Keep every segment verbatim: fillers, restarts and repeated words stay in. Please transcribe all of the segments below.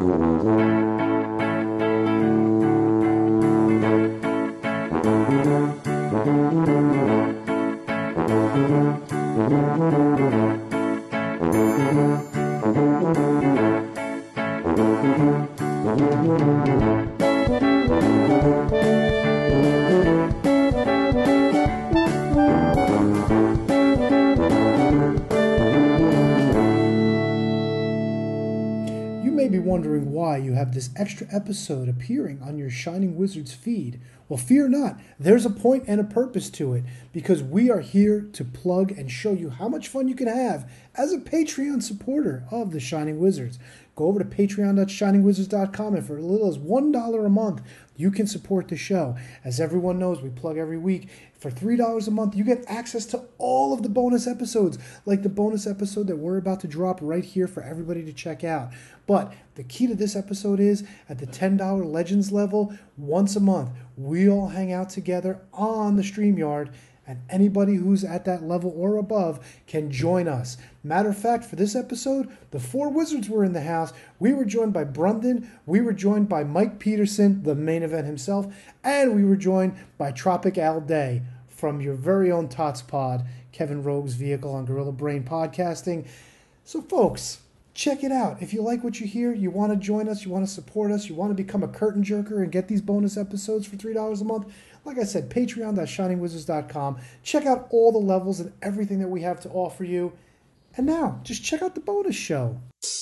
Wondering why you have this extra episode appearing on your Shining Wizards feed. Well, fear not. There's a point and a purpose to it, because we are here to plug and show you how much fun you can have as a Patreon supporter of the Shining Wizards. Go over to patreon dot shining wizards dot com, and for as little as one dollar a month, you can support the show. As everyone knows, we plug every week. For three dollars a month, you get access to all of the bonus episodes, like the bonus episode that we're about to drop right here for everybody to check out. But the key to this episode is, at the ten dollar Legends level, once a month, we all hang out together on the StreamYard, and anybody who's at that level or above can join us. Matter of fact, for this episode, the four wizards were in the house. We were joined by Brundon, we were joined by Mike Peterson, the main event himself, and we were joined by Tropic Al Day from your very own Tots Pod, Kevin Rogue's vehicle on Gorilla Brain Podcasting. So folks, check it out. If you like what you hear, you want to join us, you want to support us, you want to become a curtain jerker and get these bonus episodes for three dollars a month, like I said, patreon dot shining wizards dot com. Check out all the levels and everything that we have to offer you. And now, just check out the bonus show.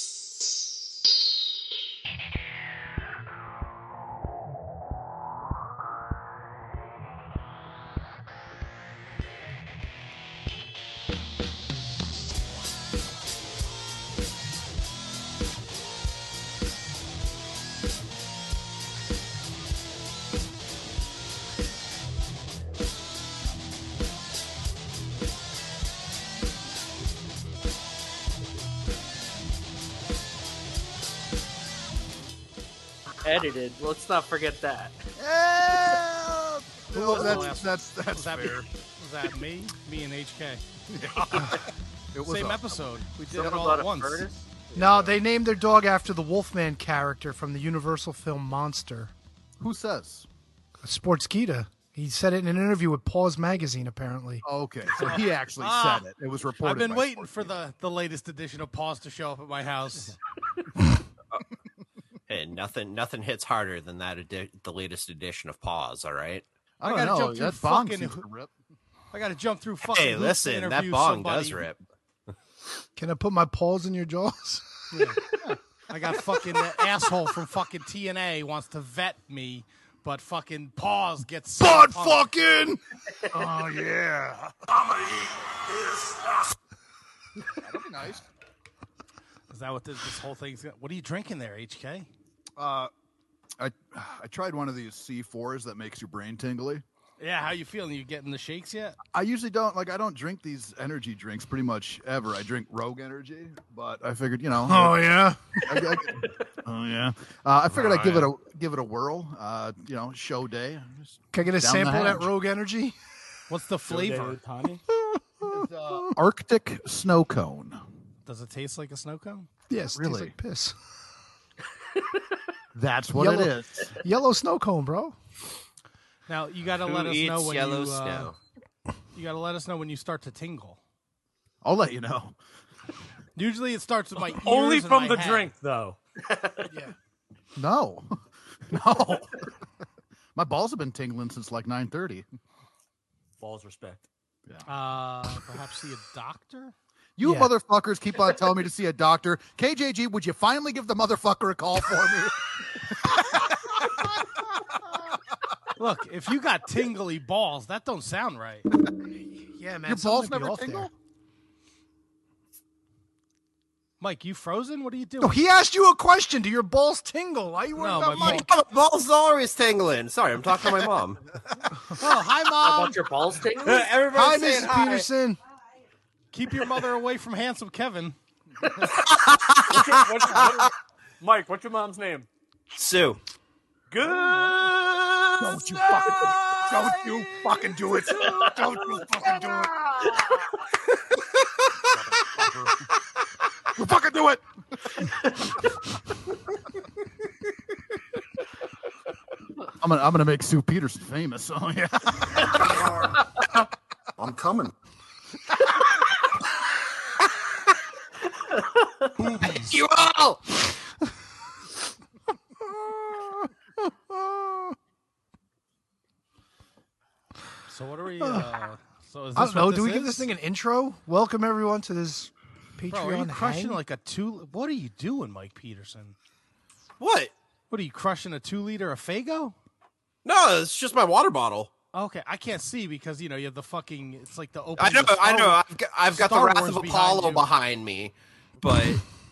Edited. Let's not forget that. Yeah! Who was that's, that's, that's, that's was that, fair. was that me? Me and H K. It was Same a, episode. We did Something it all about at a once. furnace? No, they named their dog after the Wolfman character from the Universal film Monster. Who says? Sportskeeda. He said it in an interview with Paws Magazine, apparently. Oh, okay, so he actually Ah, said it. It was reported. I've been by waiting Sports for Media. the, the latest edition of Paws to show up at my house. Hey, nothing, nothing hits harder than that. Edi- the latest edition of Paws. All right. I I don't gotta know. jump through That bong fucking- seems to rip. I got to jump through fucking Hey, hoops to listen, that interview bong somebody. does rip. Can I put my paws in your jaws? Yeah. I got fucking that asshole from fucking T N A wants to vet me, but fucking Paws gets so Butt pumped. fucking! Oh, yeah. That'll be nice. Is that what this, this whole thing's? What are you drinking there, H K? Uh, I I tried one of these C fours that makes your brain tingly. Yeah, how you feeling? You getting the shakes yet? I usually don't, like, I don't drink these energy drinks pretty much ever. I drink Rogue Energy, but I figured, you know. Oh, yeah? I, I, oh, yeah. Uh, I figured I'd give it a give it a whirl, uh, you know, show day. Just Can I get a down the sample of that hatch. Rogue Energy? What's the flavor? It's, uh, Arctic snow cone. Does it taste like a snow cone? Yes, it tastes Really? like piss. That's what Yellow- it is. Yellow snow cone, bro. Now you got to Who let us eats know when yellow you. Uh, snow? you got to let us know when you start to tingle. I'll let you know. Usually it starts with my ears Only and from my the head. drink, though. Yeah. No. No. My balls have been tingling since like nine thirty. Balls respect. Uh, perhaps see a doctor. You Yeah. motherfuckers keep on telling me to see a doctor. K J G, would you finally give the motherfucker a call for me? Look, if you got tingly balls, that don't sound right. Yeah, man. Your something balls might be never off there. tingle? Mike, you frozen? What are you doing? No, he asked you a question. Do your balls tingle? Why are you worried No, about my Mike? Oh, the balls are always tingling. Sorry, I'm talking to my mom. Oh, hi, How mom. about your balls tingling? Hi, Everybody's saying Missus hi. Peterson. Keep your mother away from handsome Kevin. What's your- what's- what- Mike, what's your mom's name? Sue. Good. Don't you fucking don't you fucking do it. Don't you fucking do it. You fucking do it. I'm gonna, I'm gonna make Sue Peterson famous. So yeah. I'm coming. Thank you all. So what are we? Uh, so is this I don't what know. this Do we is? give this thing an intro? Welcome everyone to this Patreon. Bro, are you crushing hang? like a two? What are you doing, Mike Peterson? What? What are you crushing a two liter of Fago? No, it's just my water bottle. Okay, I can't see because you know you have the fucking. It's like the open. I know, I know. I've got, I've got the Star Wrath Wars of behind Apollo you. behind me, but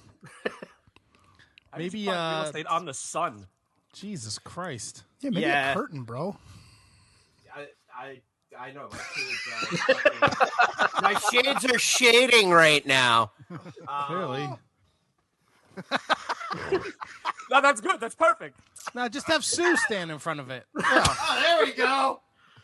I Maybe, just bought uh, real estate on the sun. Jesus Christ! Yeah, maybe Yeah. a curtain, bro. I I, I know my shades. Are my shades are shading right now. Clearly, No, that's good. That's perfect. now just have Sue stand in front of it. Oh, there we go.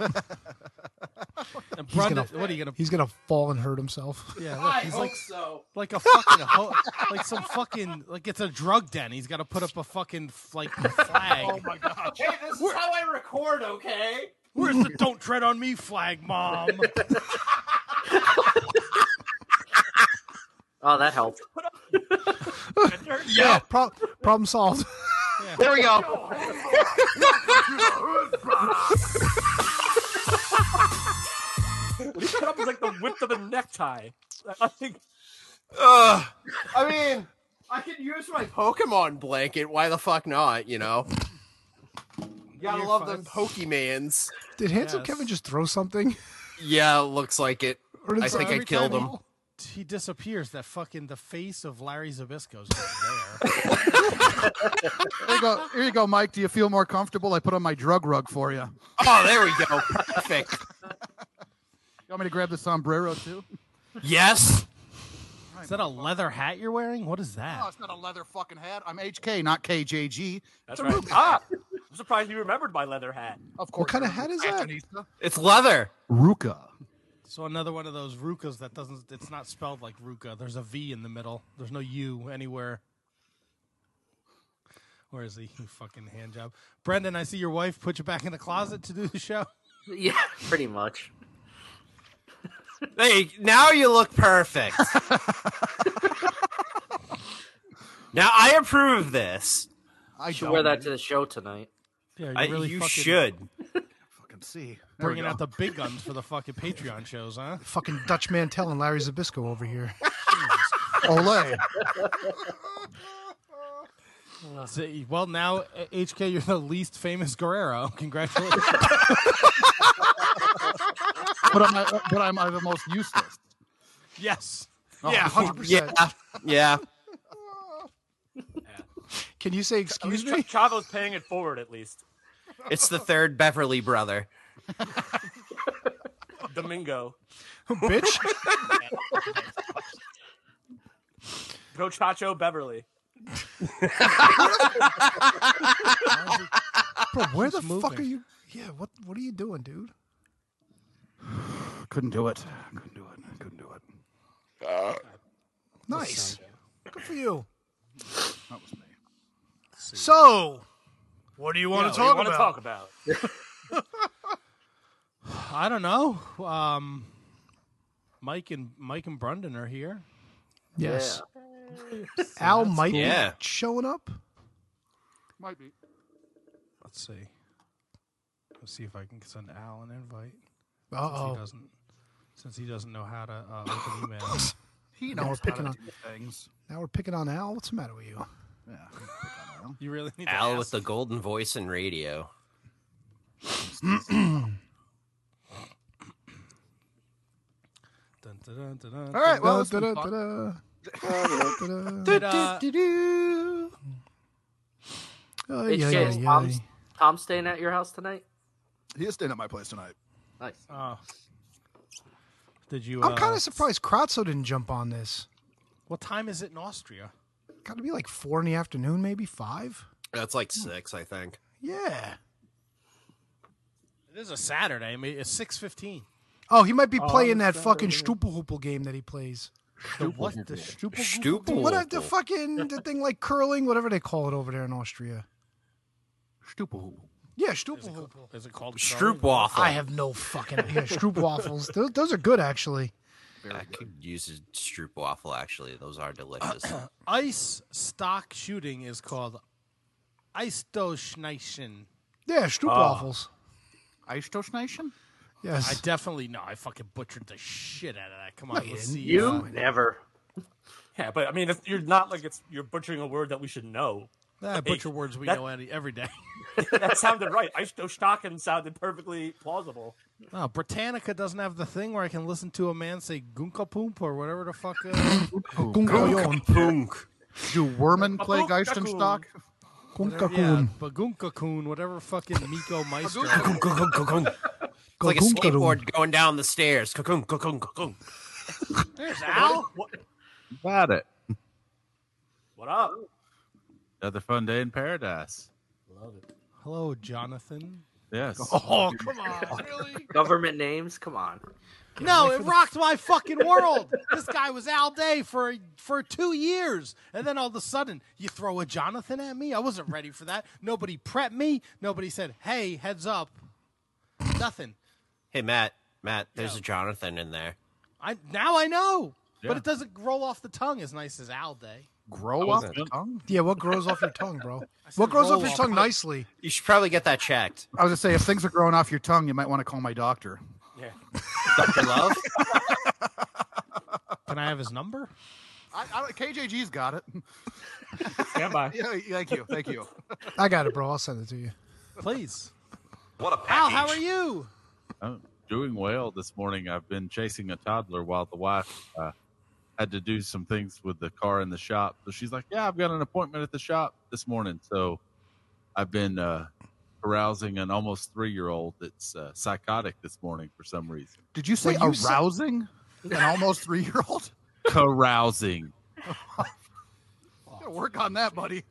And He's Brenda, gonna, what are you gonna? He's gonna fall and hurt himself. Yeah, look, I he's hope like so. like a fucking ho- like some fucking like it's a drug den. He's got to put up a fucking like flag. Oh my god. Hey, this is how I record, okay? Where's the "Don't tread on me" flag, Mom? Oh, that helped. Yeah, pro- problem solved. There we go. What he put up is like the width of a necktie. I think. Uh, I mean, I could use my Pokemon blanket. Why the fuck not? You know. You gotta You're love fine. them Pokemans. Did Handsome Yes. Kevin just throw something? Yeah, looks like it. Or did I some- think I Every killed time him. He, he disappears. That fucking the face of Larry Zabisco's there. Here you go. Here you go, Mike. Do you feel more comfortable? I put on my drug rug for you. Oh, there we go. Perfect. You want me to grab the sombrero too? Yes. Is that a leather hat you're wearing? What is that? No, it's not a leather fucking hat. I'm H K, not K J G. That's right. Ah, I'm surprised you remembered my leather hat. Of course. What kind of hat is that? It's leather. Ruka. So another one of those Rukas that doesn't. It's not spelled like Ruka. There's a V in the middle. There's no U anywhere. Where is he? You fucking hand job. Brendan, I see your wife put you back in the closet to do the show. Yeah, pretty much. Hey, now you look perfect. Now I approve this. I Should don't wear that to the show tonight. Yeah, you I, really you fucking should. fucking see. There we bringing go. out the big guns for the fucking Patreon shows, huh? Fucking Dutch Mantel and Larry Zabisco over here. Olay. So, well, now uh, H K, you're the least famous Guerrero. Congratulations. but I'm, uh, but I'm uh, the most useless. Yes. Yeah, one hundred percent. Yeah. Yeah. Can you say At excuse least me? Ch- Chavo's paying it forward at least. It's the third Beverly brother. Domingo. Bitch. Go Chacho Beverly. Bro, where the Keeps fuck moving. are you? Yeah, what what are you doing, dude? Couldn't do it. Couldn't do it. Couldn't do it. Nice. Good for you. That was me. So, what do you want Yeah, to what talk do you about? wanna talk about? I don't know. Um, Mike and Mike and Brendan are here. Yes. Al that's might cool. be Yeah. showing up. Might be. Let's see. Let's see if I can send Al an invite. Uh Since he oh. doesn't. Since he doesn't know how to uh, open emails. He Now we're knows picking how on- to do things. Now we're picking on Al. What's the matter with you? Yeah. You really need to Al ask. with the golden voice in radio. Dun, dun, dun, dun, dun, All right. Well, Da, it's been da, fun. da, da, da. Did, uh, Oh, H yeah, K, yeah, is yeah. Tom's, Tom staying at your house tonight? He is staying at my place tonight. Nice. oh. Did you? I'm uh, kind of surprised Kratzo didn't jump on this. What time is it in Austria? Got to be like four in the afternoon, maybe five. That's like six, I think. Yeah. It is a Saturday. I mean, it's six fifteen. Oh, he might be playing that fucking Stupelhoopel game that he plays. The what? The Stupel? Stupel. What the fucking the thing like curling, whatever they call it over there in Austria. Stupid. Yeah, Is it, Stroopwafel. called, is it called Stroop curry? waffle. I have no fucking yeah, Stroopwafels. Those, those are good actually. I could use a Stroop waffle. Actually, those are delicious. Ice stock shooting is called Eisstoschneischen. Yeah, Stroopwafels. Ice Toast Nation? Yes. I definitely no. I fucking butchered the shit out of that. Come on, you let's didn't. see. You uh, never. Yeah, but I mean, it's, you're not like it's you're butchering a word that we should know. I butcher words we that- know any, every day. That sounded right. Eisstostaken sounded perfectly plausible. No, Britannica doesn't have the thing where I can listen to a man say "gunka poomp" or whatever the fuck. Uh, Gunkayon. Punk. Do Wormen play Babook Geistenstock? yeah, Gunkakun. Bagunka Coon, whatever fucking Miko Maestro. It's like a skateboard going down the stairs. Cocoon, cocoon, cocoon. There's Al. What, Got it. what up? Another fun day in paradise. Love it. Hello, Jonathan. Yes. Oh, come on. Really? Government names? Come on. No, it rocked my fucking world. This guy was Al Day for for two years, and then all of a sudden, you throw a Jonathan at me. I wasn't ready for that. Nobody prepped me. Nobody said, "Hey, heads up." Nothing. Hey, Matt. Matt, there's Yeah. a Jonathan in there. I now I know, Yeah. but it doesn't roll off the tongue as nice as Al Day. Grow I up was- the tongue? Yeah, what grows off your tongue, bro? said What grows roll off your off. tongue nicely? You should probably get that checked. I was going to say, if things are growing off your tongue, you might want to call my doctor. Yeah. Doctor Love? Can I have his number? I, I, K J G's got it. Stand by. Yeah, thank you. Thank you. I got it, bro. I'll send it to you. Please. What a Al, package. how are you? I'm doing well this morning. I've been chasing a toddler while the wife uh, had to do some things with the car in the shop. So she's like, yeah, I've got an appointment at the shop this morning. So I've been uh, carousing an almost three-year-old that's uh, psychotic this morning for some reason. Did you say Well, you said- arousing an almost three-year-old? Carousing. Gotta work on that, buddy.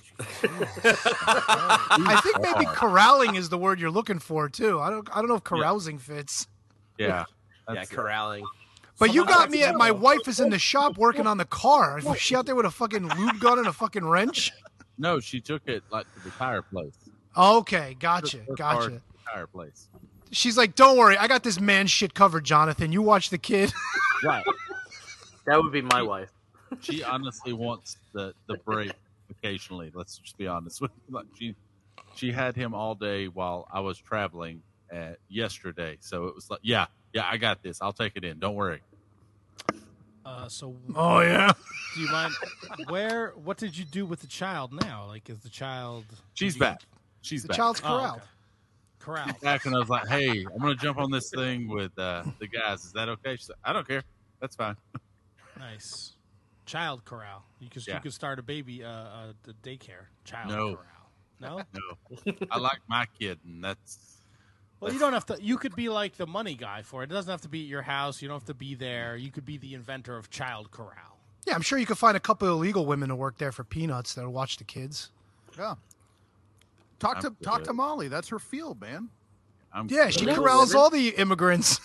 I think maybe corralling is the word you're looking for too. I don't. I don't know if carousing fits. Yeah. Yeah, That's- corralling. But you Someone got likes me to at my know. wife is in the shop working on the car. Was she out there with a fucking lube gun and a fucking wrench? No, she took it like to the tire place. Okay, gotcha, Her car to gotcha. the tire place. She's like, "Don't worry, I got this man shit covered, Jonathan. You watch the kid." Right. That would be my wife. She honestly wants the the break occasionally. Let's just be honest with you. Like she she had him all day while I was traveling uh, yesterday. So it was like, yeah, yeah, I got this. I'll take it in. Don't worry. Uh, so, Oh yeah. do you mind? Where? What did you do with the child now? Like, is the child? She's you- back. She's The back. child's Oh, corralled. okay. Corral. Back, and I was like, hey, I'm gonna jump on this thing with uh, the guys. Is that okay? She said, I don't care. That's fine. Nice. Child corral. You could you Yeah. could start a baby uh, uh the daycare. Child No. corral. No. No, I like my kid, and that's Well, you don't have to. You could be like the money guy for it. It doesn't have to be at your house. You don't have to be there. You could be the inventor of child corral. Yeah, I'm sure you could find a couple of illegal women to work there for peanuts that'll watch the kids. Yeah. Talk to I'm talk good. to Molly. That's her field, man. I'm Yeah, she good. corrals all the immigrants.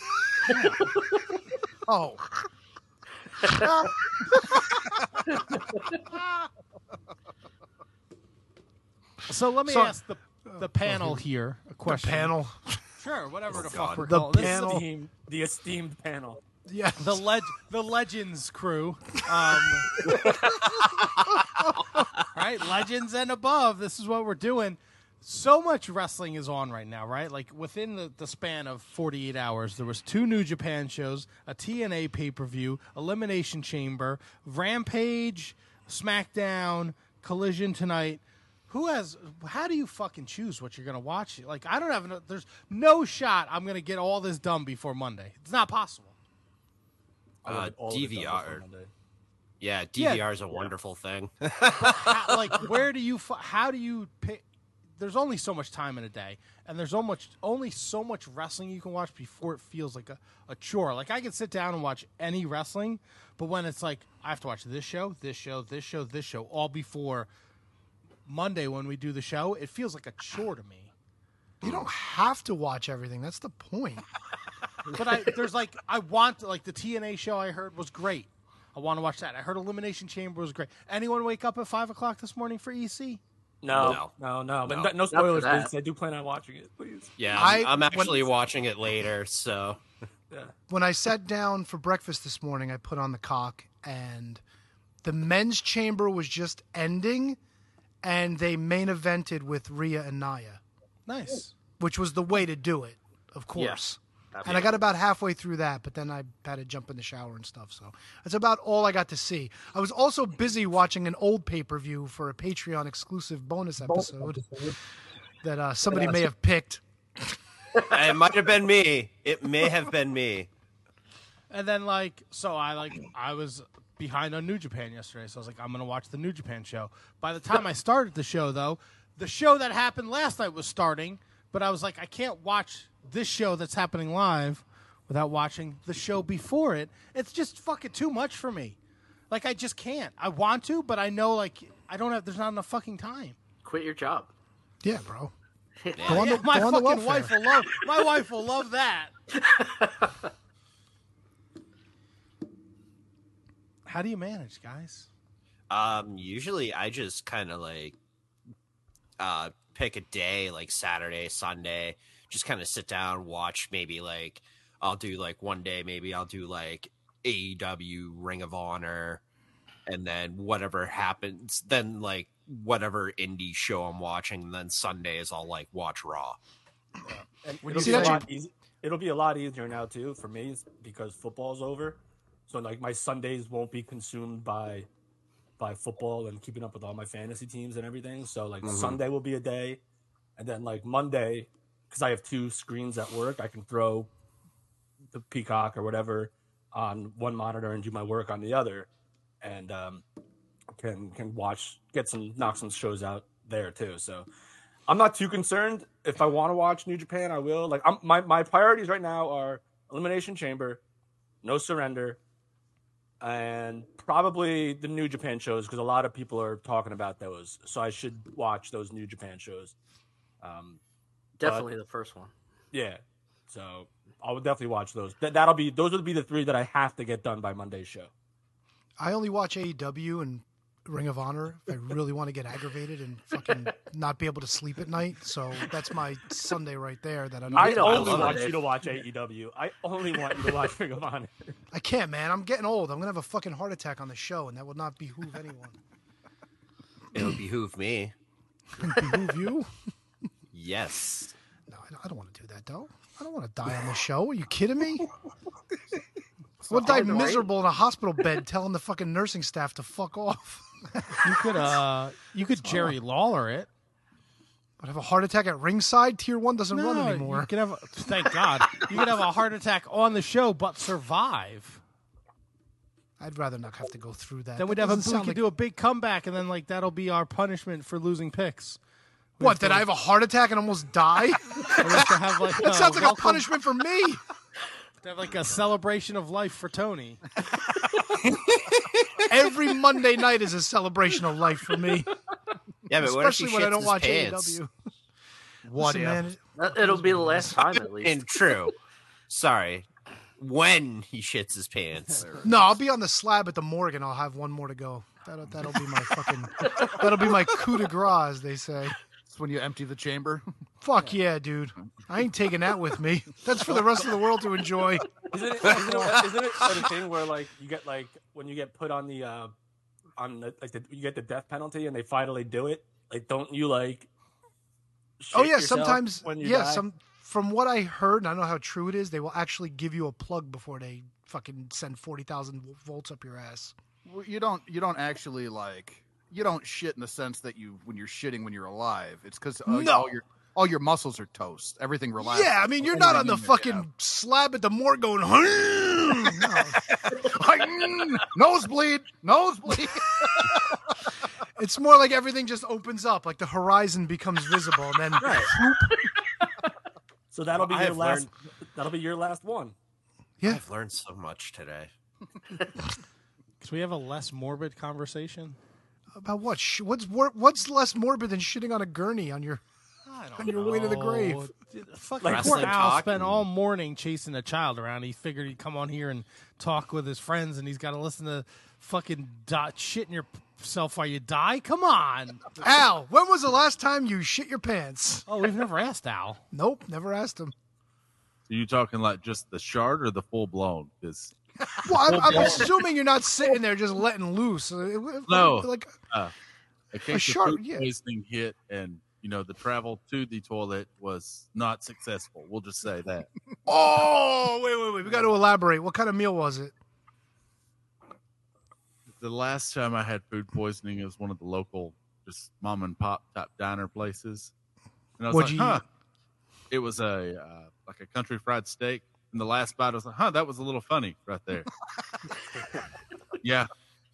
Oh. So let me So- ask the the panel here a The question. panel. Sure, whatever the God. fuck we're The calling this. panel. Esteemed, the esteemed panel. Yeah. The leg the Legends crew. Um, right, Legends and above. This is what we're doing. So much wrestling is on right now, right? Like within the, the span of forty-eight hours, there was two New Japan shows, a T N A pay-per-view, Elimination Chamber, Rampage, SmackDown, Collision tonight. Who has? How do you fucking choose what you're gonna watch? Like I don't have. No, there's no shot I'm gonna get all this done before Monday. It's not possible. I Uh, wanted all of it done D V R. before Monday. Yeah, D V R is a wonderful thing. How, like where do you fi- how do you pick? There's only so much time in a day, and there's almost only so much wrestling you can watch before it feels like a, a chore. Like I can sit down and watch any wrestling, but when it's like I have to watch this show, this show, this show, this show, all before Monday when we do the show, it feels like a chore to me. You don't have to watch everything. That's the point. But I there's like I want like the T N A show I heard was great. I want to watch that. I heard Elimination Chamber was great. Anyone wake up at five o'clock this morning for E C? No, No. no, no. But No. no, no Not for spoilers, that. please. I do plan on watching it, please. Yeah, I- I'm, I'm actually when- watching it later. So Yeah. When I sat down for breakfast this morning, I put on the cock, and the men's chamber was just ending, and they main evented with Rhea and Naya, Nice. which was the way to do it, of course. And I Absolutely. got about halfway through that, but then I had to jump in the shower and stuff. So that's about all I got to see. I was also busy watching an old pay-per-view for a Patreon exclusive bonus episode that uh, somebody may have picked. it might have been me. It may have been me. And then like, so I like, I was behind on New Japan yesterday, so I was like, I'm gonna watch the New Japan show. By the time I started the show, though, the show that happened last night was starting, but I was like, I can't watch this show that's happening live without watching the show before it. It's just fucking too much for me. Like, I just can't. I want to, but I know like I don't have. There's not enough fucking time. Quit your job. Yeah, bro. Yeah. Go on Yeah, the, my go on the fucking welfare. wife will love. My wife will love that. How do you manage, guys? Um, usually I just kind of like uh pick a day like Saturday, Sunday, just kind of sit down, watch maybe like I'll do like one day maybe I'll do like A E W, Ring of Honor, and then whatever happens, then like whatever indie show I'm watching, and then Sundays I'll like watch Raw. And When it'll, you see be a that, lot easy, it'll be a lot easier now too for me because football's over. So like my Sundays won't be consumed by by football and keeping up with all my fantasy teams and everything. So like Mhm. Sunday will be a day, and then like Monday, because I have two screens at work, I can throw the Peacock or whatever on one monitor and do my work on the other, and um, can can watch get some knock some shows out there too. So I'm not too concerned. If I want to watch New Japan, I will. Like I'm, my my priorities right now are Elimination Chamber, No Surrender, and probably the New Japan shows because a lot of people are talking about those. So I should watch those New Japan shows. Um, Definitely the first one. yeah, so I will definitely watch those. That that'll be those would be the three that I have to get done by Monday's show. I only watch A E W and Ring of Honor if I really want to get aggravated and fucking not be able to sleep at night. So that's my Sunday right there. That I don't. I know, I only love want it. you to watch A E W. I only want you to watch Ring of Honor. I can't, man. I'm getting old. I'm gonna have a fucking heart attack on the show, and that would not behoove anyone. It would behoove me. Behoove you? Yes. No, I don't, I don't want to do that, though. I don't want to die on the show. Are you kidding me? I would die hard to wait. miserable in a hospital bed telling the fucking nursing staff to fuck off. You could, uh, you could Jerry Lawler it. I'd have a heart attack at ringside. Tier one doesn't run No, anymore. You could have. Thank God. You could have a heart attack on the show, but survive. I'd rather not have to go through that. Then we'd That have a we doesn't could sound like- do a big comeback, and then like that'll be our punishment for losing picks. We What? have to, Did I have a heart attack and almost die? we have to have like That sounds like a welcome- punishment for me. to have like a celebration of life for Tony. Every Monday night is a celebration of life for me, Yeah, but what if he especially when I shits don't his watch pants? A E W. What Listen, if? man, That- It'll be the last time at least. And true. Sorry. When he shits his pants. no, I'll be on the slab at the morgue, and I'll have one more to go. That'll that'll be my fucking. That'll be my coup de grace, as they say. It's when you empty the chamber. Fuck yeah, dude. I ain't taking that with me. That's for the rest of the world to enjoy. Isn't it, isn't it, isn't it a thing where like you get like when you get put on the uh on the, like the, you get the death penalty and they finally do it? Like, don't you like? Oh shit yeah, yourself sometimes when you yeah, die? some from what I heard, and I don't know how true it is, they will actually give you a plug before they fucking send forty thousand volts up your ass. Well, you don't. You don't actually like. You don't shit in the sense that you when you're shitting when you're alive. It's because all, No. all your all your muscles are toast. Everything relaxes. Yeah, I mean you're And not then on the you- fucking yeah. slab at the morgue going. No. nosebleed, nosebleed. It's more like everything just opens up, like the horizon becomes visible, and then So that'll be I your have last. learned- That'll be your last one. yeah. I've learned so much today. Can we have a less morbid conversation? About what? Sh- What's wor- what's less morbid than shitting on a gurney on your I don't on your way to the know. grave? Fucking Like poor wrestling Al talk spent and- all morning chasing a child around. He figured he'd come on here and talk with his friends, and he's got to listen to fucking die, shitting yourself while you die? Come on. Al, when was the last time you shit your pants? Oh, we've never asked Al. Nope, never asked him. Are you talking like just the shard or the full blown? Because Well, I'm, I'm assuming you're not sitting there just letting loose. It- it- No. like uh, a case shark, of food yeah. poisoning hit, and you know the travel to the toilet was not successful. We'll just say that. oh, wait, wait, wait. We got to elaborate. What kind of meal was it? The last time I had food poisoning, it was one of the local just mom and pop type diner places, and I was What'd like, you "Huh." eat? It was a uh, like a country fried steak, and the last bite I was like, "Huh, that was a little funny right there." yeah,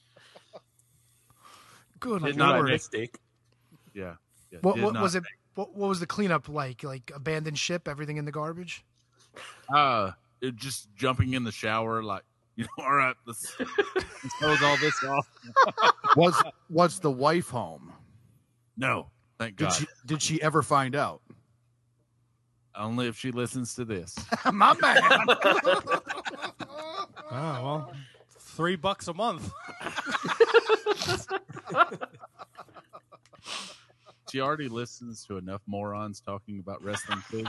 Good Did Not not a lord. make- mistake. yeah. yeah What, did what not was it? What, what was the cleanup like? Like abandoned ship, everything in the garbage? Uh, it just jumping in the shower, like, you know, all right, let's, let's close all this off. Was was the wife home? No, thank Did God. she did she ever find out? Only if she listens to this. My man. Oh, well, three bucks a month. She already listens to enough morons talking about wrestling too.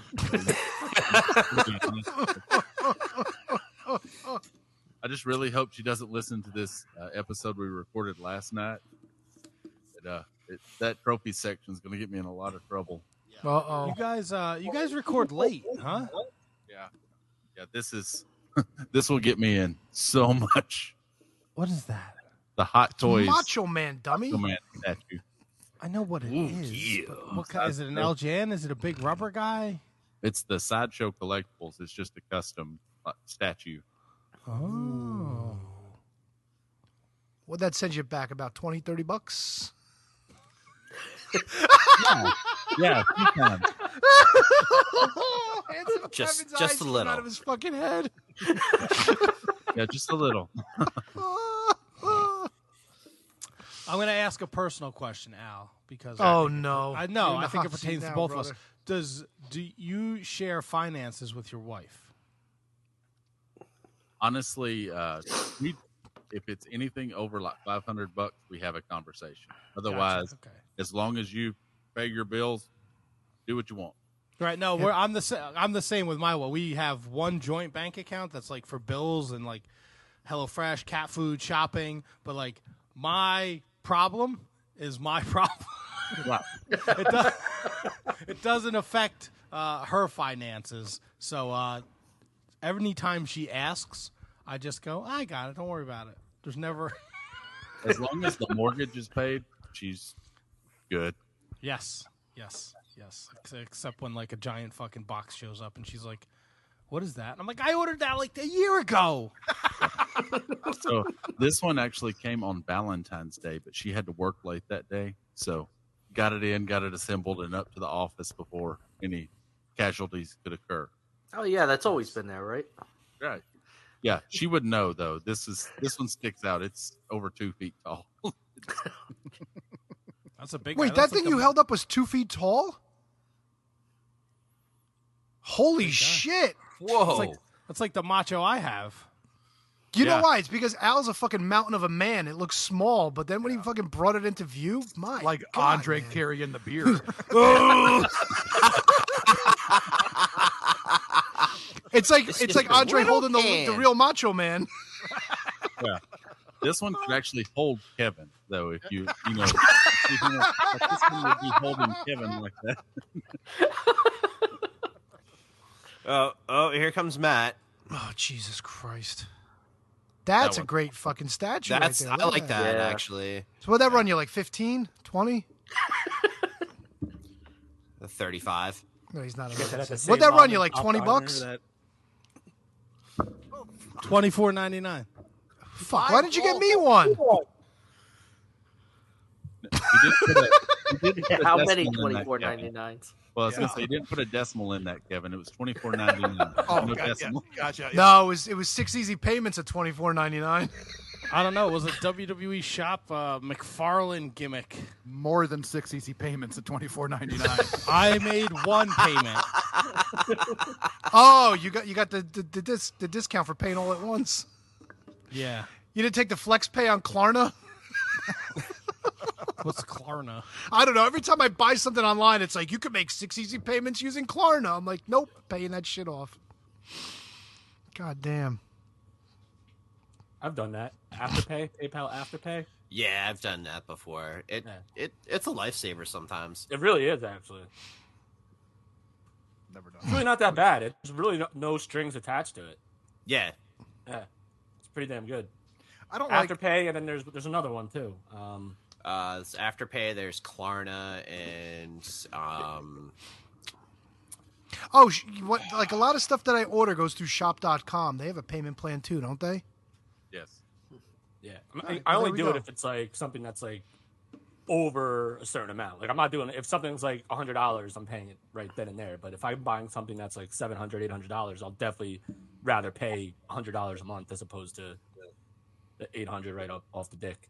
I just really hope she doesn't listen to this uh, episode we recorded last night. It, uh, it, that trophy section is going to get me in a lot of trouble. Uh You oh. guys, uh, you guys record late, huh? Yeah, yeah. This is this will get me in so much. What is that? The Hot Toys Macho Man, dummy. Macho Man statue. I know what it is. yeah. but What kind, is it an L Jan? Is it a big rubber guy? It's the Sideshow Collectibles. It's just a custom uh, statue. Oh. Would that send you back about twenty, thirty bucks? Yeah, yeah. a few times. Handsome Just- Kevin's just eyes a came little. out of his fucking head. Yeah, just a little. I'm going to ask a personal question, Al, because Oh no! I know. You're in I the think it hot seat pertains to now, both of us. brother. Does do you share finances with your wife? Honestly, uh, we if it's anything over like five hundred bucks, we have a conversation. Otherwise, Gotcha. Okay. as long as you pay your bills, do what you want. Right. No, we're I'm the sa- I'm the same with my wife. We have one joint bank account that's like for bills and like HelloFresh, cat food, shopping. But like my problem is my problem. Right. it, does, it doesn't affect uh, her finances. So uh, every time she asks, I just go, I got it. Don't worry about it. There's never. As long as the mortgage is paid, she's good. Yes. Yes. Yes. Ex- Except when like a giant fucking box shows up and she's like, what is that? And I'm like, I ordered that like a year ago. So this one actually came on Valentine's Day, but she had to work late that day. So got it in, got it assembled, and up to the office before any casualties could occur. Oh yeah, that's always been there, right? Right. Yeah, she would know though. This is this one sticks out. It's over two feet tall. That's a big. Wait, guy. that That's thing like you the- held up was two feet tall? Holy Big guy. shit! Whoa. That's like, that's like the macho I have. You Yeah. know why? It's because Al's a fucking mountain of a man. It looks small, but then when he fucking brought it into view, my Like God, Andre man. carrying the beer. It's like It's it's just like a Andre little holding the, can. the real Macho Man. Yeah. This one could actually hold Kevin, though. If you you know, if you know like this one would be holding Kevin like that. Oh, oh, here comes Matt. Oh Jesus Christ! That's That a one. great fucking statue. That's right there. I like that Yeah. actually. So what'd that run you like fifteen, twenty? The thirty-five. No, he's not. A Get that at the What'd same that run mom you and like pop twenty diner bucks? that- Twenty four ninety nine. Fuck! Why didn't you get me one? He did put a, he did put a How many decimal in that, twenty-four Kevin. ninety-nines? Well, I was gonna say he didn't put a decimal in that, Kevin. It was twenty four ninety nine. Oh, no gotcha. decimal. Gotcha. Yeah. No, it was it was six easy payments at twenty four ninety nine. I don't know. It was a W W E shop uh, McFarlane gimmick. More than six easy payments at twenty four ninety nine. I made one payment. Oh, you got you got the the, the, dis, the discount for paying all at once. Yeah. You didn't take the flex pay on Klarna? What's Klarna? I don't know. Every time I buy something online, it's like, you could make six easy payments using Klarna. I'm like, nope, paying that shit off. God damn. I've done that. Afterpay, PayPal Afterpay. Yeah, I've done that before. It Yeah. it it's a lifesaver sometimes. It really is, actually. Never done. It's really not that bad. It's really no, no strings attached to it. Yeah. Yeah, it's pretty damn good. I don't like. Afterpay, and then there's there's another one too. Um, Uh, it's Afterpay. There's Klarna and um. Oh, sh- what? Like a lot of stuff that I order goes through shop dot com. They have a payment plan too, don't they? Yes. yeah, I, mean, Alright, I well, only there we do go. it if it's like something that's like over a certain amount. Like I'm not doing if something's like a hundred dollars, I'm paying it right then and there. But if I'm buying something that's like seven hundred, eight hundred dollars, I'll definitely rather pay a hundred dollars a month as opposed to the eight hundred right up off the dick.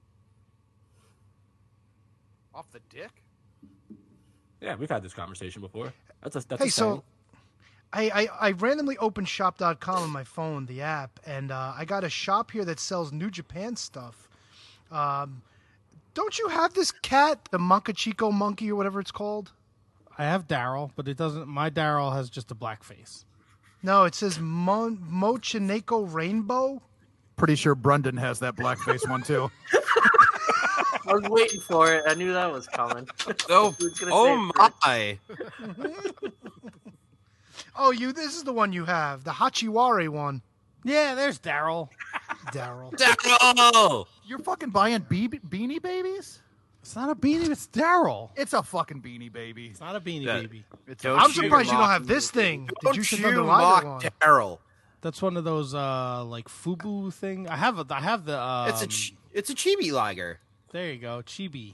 Off the dick? Yeah, we've had this conversation before. That's a that's Hey, a so saying. I, I, I randomly opened shop dot com on my phone, the app, and uh, I got a shop here that sells New Japan stuff. Um, don't you have this cat, the Monkachiko monkey or whatever it's called? I have Daryl, but it doesn't. My Daryl has just a black face. No, it says Mo- Mochineko Rainbow. Pretty sure Brendan has that blackface one too. I was waiting for it. I knew that was coming. Oh, Who's gonna say oh it first? my! Oh, you. This is the one you have, the Hachiwari one. Yeah, there's Daryl. Daryl. Daryl! You're fucking buying be- beanie babies? It's not a beanie. It's Daryl. It's a fucking beanie baby. It's not a beanie Yeah. baby. It's Don't I'm you surprised you don't mock- have this thing. Did Don't you should you Thunder mock Liger one? Daryl? That's one of those uh like Fubu thing. I have a, I have the um, It's a ch- it's a chibi lager. there you go, Chibi.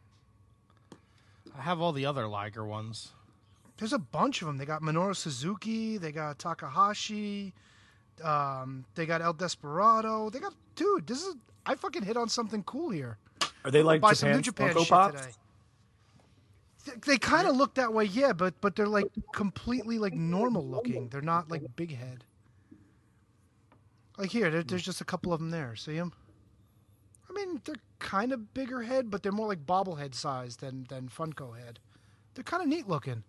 I have all the other Liger ones. There's a bunch of them. They got Minoru Suzuki. They got Takahashi. Um, they got El Desperado. They got dude. This is I fucking hit on something cool here. Are they like Buy some New Japan's Japan Funko shit Pops? today. They, they kind of look that way, yeah, but but they're like completely like normal looking. They're not like big head. Like here, there, there's just a couple of them there. See them? I mean, they're kind of bigger head, but they're more like bobblehead size than than Funko head. They're kind of neat looking.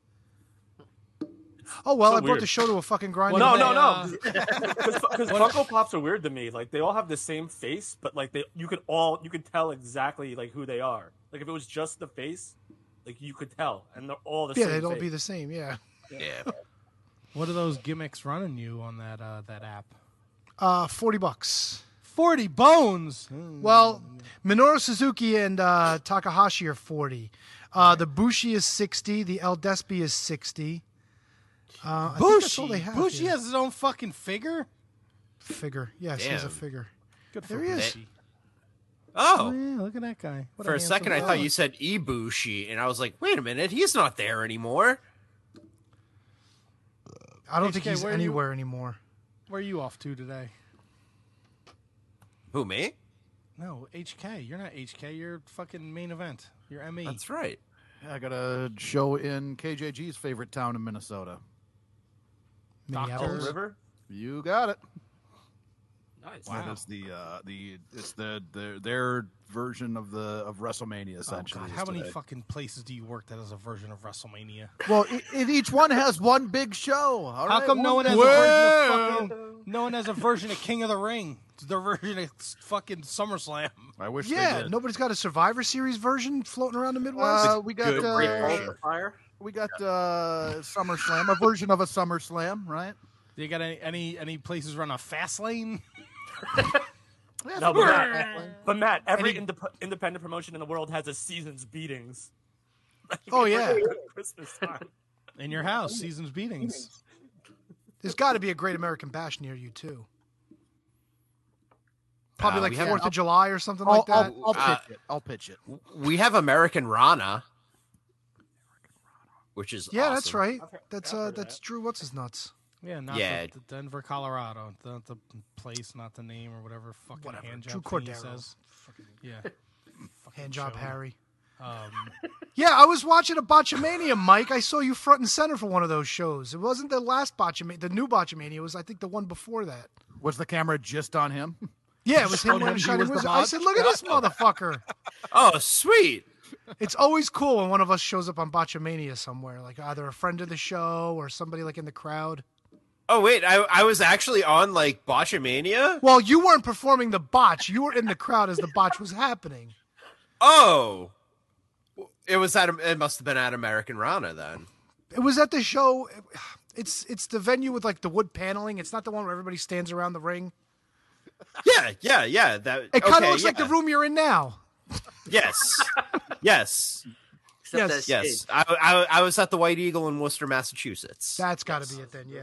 Oh well, So I brought weird. the show to a fucking grind. No, do no, they, no. uh, Because Funko Pops are weird to me. Like they all have the same face, but like they, you could all, you could tell exactly like who they are. Like if it was just the face, like you could tell, and they're all the Yeah, same. they'd all face. be the same. Yeah. Yeah. What are those gimmicks running you on that uh, that app? Uh, forty bucks. Forty bones. Well, Minoru Suzuki and uh, Takahashi are forty. Uh, the Bushi is sixty. The El Despi is sixty. Uh, I think that's all Bushi. they have. Bushi here. has his own fucking figure. figure. Yes, he has a Damn. figure. Good for There he is. Bushi. Oh, Oh yeah, look at that guy. What for a handsome second I guy. thought you said Ibushi, and I was like, wait a minute, he's not there anymore. I don't H K, think he's where are you- anywhere anymore. Where are you off to today? Who, me? No, H K. You're not H K. You're fucking main event. You're M E. That's right. I got a show in K J G's favorite town in Minnesota. Elk Minneapolis. River. You got it. Nice. That is the uh, the it's the, the their version of the of WrestleMania Oh essentially. God, is how many today. fucking places do you work that has a version of WrestleMania? Well, i i- each one has one big show. all How right? come no one has big- a version of fucking? No one has a version of King of the Ring. It's their version of fucking SummerSlam. I wish they Yeah, did. nobody's got a Survivor Series version floating around the Midwest. Uh, we got Good uh, version. Fire. we got uh, SummerSlam, a version of a SummerSlam, right? Do you got any any, any places run a fast lane? No, but Matt, but Matt, every Any- indep- independent promotion in the world has a season's beatings. Oh, yeah. Christmas time. In your house, seasons beatings. There's got to be a Great American Bash near you too. Probably Uh, like we have- Fourth of July or something I'll, like that. I'll, I'll Uh, pitch it. I'll pitch it. We have American Rana, which is yeah, awesome. that's right. I've heard- That's I've uh, heard of that's that. Drew. What's his nuts? Yeah, not Yeah. The, the Denver, Colorado. Not the place, not the name or whatever fucking Whatever. hand Drew job thing he Cordero. says. Yeah. Fucking Hand job show. Harry. Um, Yeah, I was watching a Botchamania, Mike. I saw you front and center for one of those shows. It wasn't the last Botchamania. The new Botchamania was, I think, the one before that. Was the camera just on him? Yeah, it was him Showed wearing him he Shining was the Wizard. I bot? said, look at this motherfucker. Oh, sweet. It's always cool when one of us shows up on Botchamania somewhere, like either a friend of the show or somebody like in the crowd. Oh wait, I I was actually on like Botchamania. Well, you weren't performing the botch. You were in the crowd as the botch was happening. Oh, it was at it must have been at American Rana then. It was at the show. It's it's the venue with like the wood paneling. It's not the one where everybody stands around the ring. Yeah, yeah, yeah. That It kind of okay, looks like yeah. the room you're in now. Yes, yes, Except Yes. that yes. stage. I, I I was at the White Eagle in Worcester, Massachusetts. That's got to be it then. Yeah.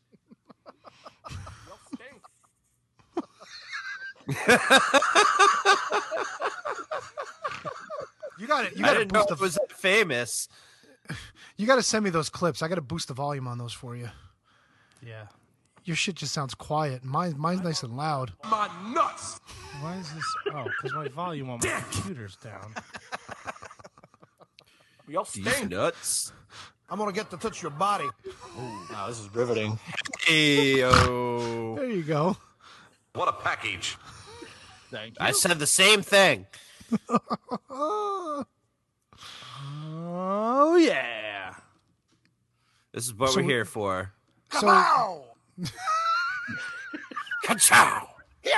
You got it. You I got to didn't know boost it the. was that famous. You got to send me those clips. I got to boost the volume on those for you. Yeah. Your shit just sounds quiet. Mine, mine's nice and loud. Why is this? Oh, because my volume on my computer's down. We all These stink. nuts. I'm gonna get to touch your body. Wow, this is riveting. Hey, oh. There you go. What a package. Thank I said the same thing. Oh, Oh yeah. This is what So we're we- here for. so Ka-chow.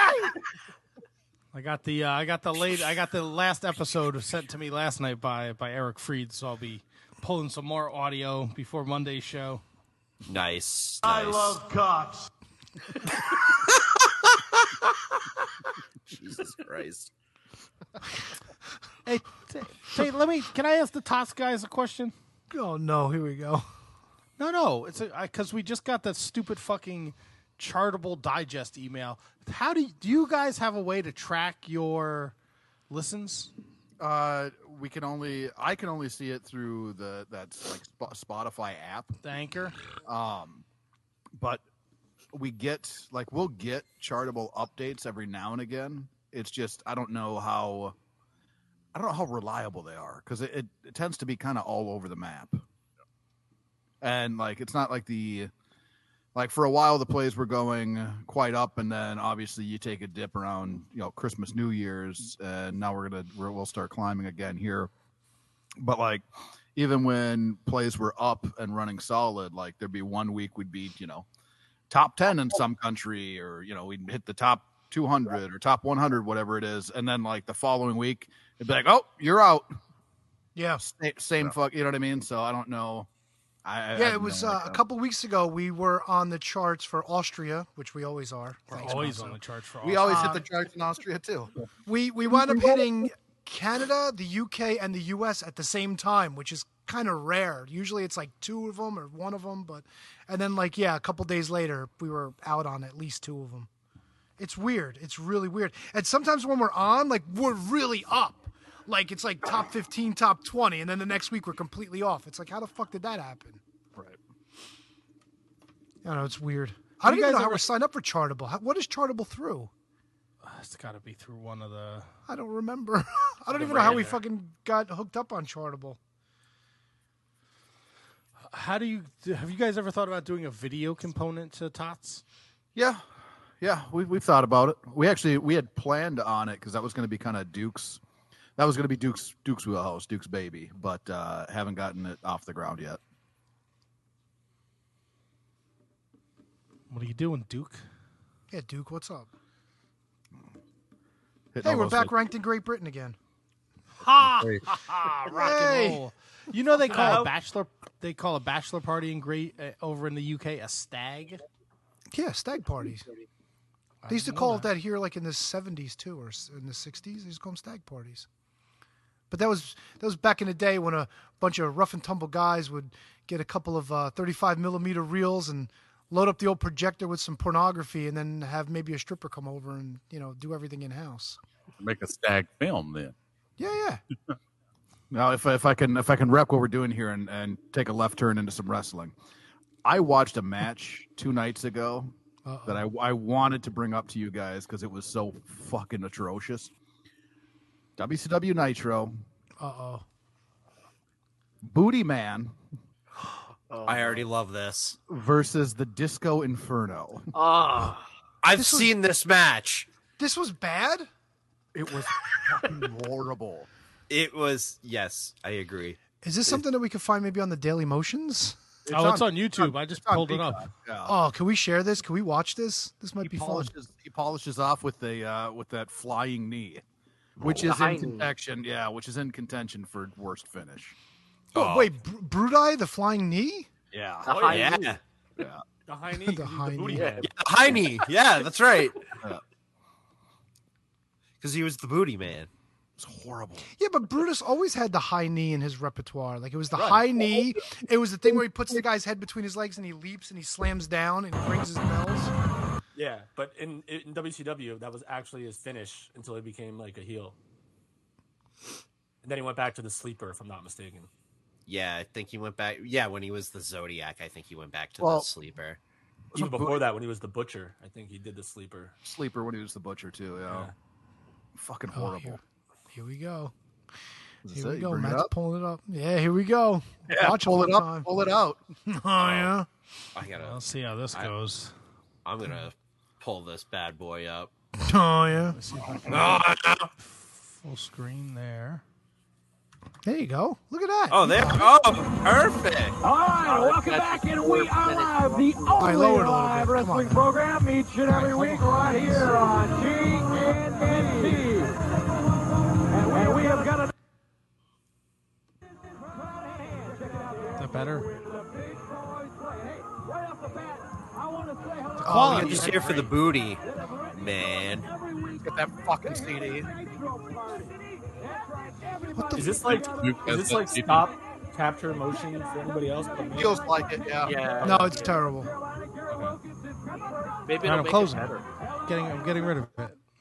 I got the uh, I got the late I got the last episode sent to me last night by by Eric Fried, so I'll be pulling some more audio before Monday's show. Nice. I nice. love cocks. Jesus Christ. Hey, t- hey, let me. Can I ask the Tots guys a question? oh no, here we go. No, no, it's because we just got that stupid fucking Chartable Digest email. How do you, do you guys have a way to track your listens? Uh, we can only I can only see it through the that's like Sp- Spotify app. The Anchor. Um, but we get like we'll get Chartable updates every now and again. It's just I don't know how I don't know how reliable they are because it, it, it tends to be kind of all over the map. And like it's not like the like for a while the plays were going quite up, and then obviously you take a dip around you know Christmas, New Year's, and now we're gonna we're, we'll start climbing again here. But like even when plays were up and running solid, like there'd be one week we'd be you know top ten in some country, or you know we'd hit the top two hundred or top one hundred, whatever it is, and then like the following week it'd be like, oh, you're out. Yeah, Same, same fuck, you know what I mean? So I don't know. I, I yeah. have It was no uh, idea. a couple weeks ago. We were on the charts for Austria, which we always are. We're Thanks, always Monzo. on the charts for. We all. always Uh, hit the charts in Austria too. We we wound up hitting Canada, the U K, and the U S at the same time, which is kind of rare. Usually it's like two of them or one of them, but and then like yeah, a couple days later we were out on at least two of them. It's weird. It's really weird. And sometimes when we're on, like we're really up. Like it's like top fifteen, top twenty, and then the next week we're completely off. It's like how the fuck did that happen? Right. I don't know. It's weird. I don't you even guys know how ever- we're signed up for Chartable. How, what is Chartable through? It's got to be through one of the. I don't remember. I don't The even know how we brand. fucking got hooked up on Chartable. How do you have you guys ever thought about doing a video component to Tots? Yeah. Yeah, we we've thought about it. We actually we had planned on it because that was going to be kind of Duke's. That was going to be Duke's Duke's wheelhouse, Duke's baby, but uh, haven't gotten it off the ground yet. What are you doing, Duke? Yeah, Duke, what's up? Hitting Hey, all we're those back hits. ranked in Great Britain again. Ha Hey. ha ha! Rock Hey. and roll. You know they call Hello? a bachelor they call a bachelor party in Great uh, over in the U K a stag. Yeah, stag parties. I They used to didn't call know it that here, like in the seventies too, or s- in the sixties. They used to call them stag parties. But that was that was back in the day when a bunch of rough and tumble guys would get a couple of uh, thirty-five millimeter reels and load up the old projector with some pornography, and then have maybe a stripper come over and you know do everything in house. Make a stag film then. Yeah, yeah. Now, if if I can if I can rep what we're doing here and, and take a left turn into some wrestling, I watched a match two nights ago Uh-oh. that I I wanted to bring up to you guys because it was so fucking atrocious. W C W Nitro, Uh oh. Booty Man I already love this. versus the Disco Inferno. Oh, I've This was- seen this match. This was bad? It was fucking horrible. It was, yes, I agree. Is this something that we could find maybe on the Daily Motions? It's oh, on- it's on YouTube. it's on- I just it's on pulled it Peacock, up. Yeah. Oh, can we share this? Can we watch this? This might he be fun. polishes he polishes off with the uh, with that flying knee, which The is high in knee. contention. Yeah, which is in contention for worst finish. Oh, wait, Br- Brudai, the flying knee? Yeah, The high yeah. knee. yeah. The high knee, The the, high the booty knee. man. Yeah, the high knee. Yeah, that's right. Yeah. Because he was the booty man. It's horrible. Yeah, but Brutus always had the high knee in his repertoire. Like, it was the Right. high knee. It was the thing where he puts the guy's head between his legs and he leaps and he slams down and he rings his bells. Yeah, but in in W C W, that was actually his finish until he became like a heel. And then he went back to the sleeper, if I'm not mistaken. Yeah, I think he went back. Yeah, when he was the Zodiac, I think he went back to Well- the sleeper. Even Some before boot- that, when he was the butcher, I think he did the sleeper. Sleeper when he was the butcher too. Yeah, Yeah. fucking Oh, horrible. here, here we go. Is Here this we it? You go. bring it Matt's up? pulling it up. Yeah, here we go. Yeah, Watch pull one it up. time. Pull it out. Oh, yeah. I gotta. Let's see how this I- goes. I'm gonna pull this bad boy up. Oh, yeah. Let's see if I can full screen there. There you go. Look at that. Oh, there. Oh, perfect. All right, welcome back, and we are live, the I only lowered a little live bit. Come on wrestling now. program each and every week right here on G N N T. And we, and we have got a... Is that better? Oh, Quality. I'm just here for the booty, man. Get that fucking C D. Is this like Luke is has this that like C D. stop capture motion for anybody else? but me? Feels like it. Yeah. Yeah. No, it's terrible. Maybe Alright, it'll I'm make closing it it. better. Getting, I'm getting rid of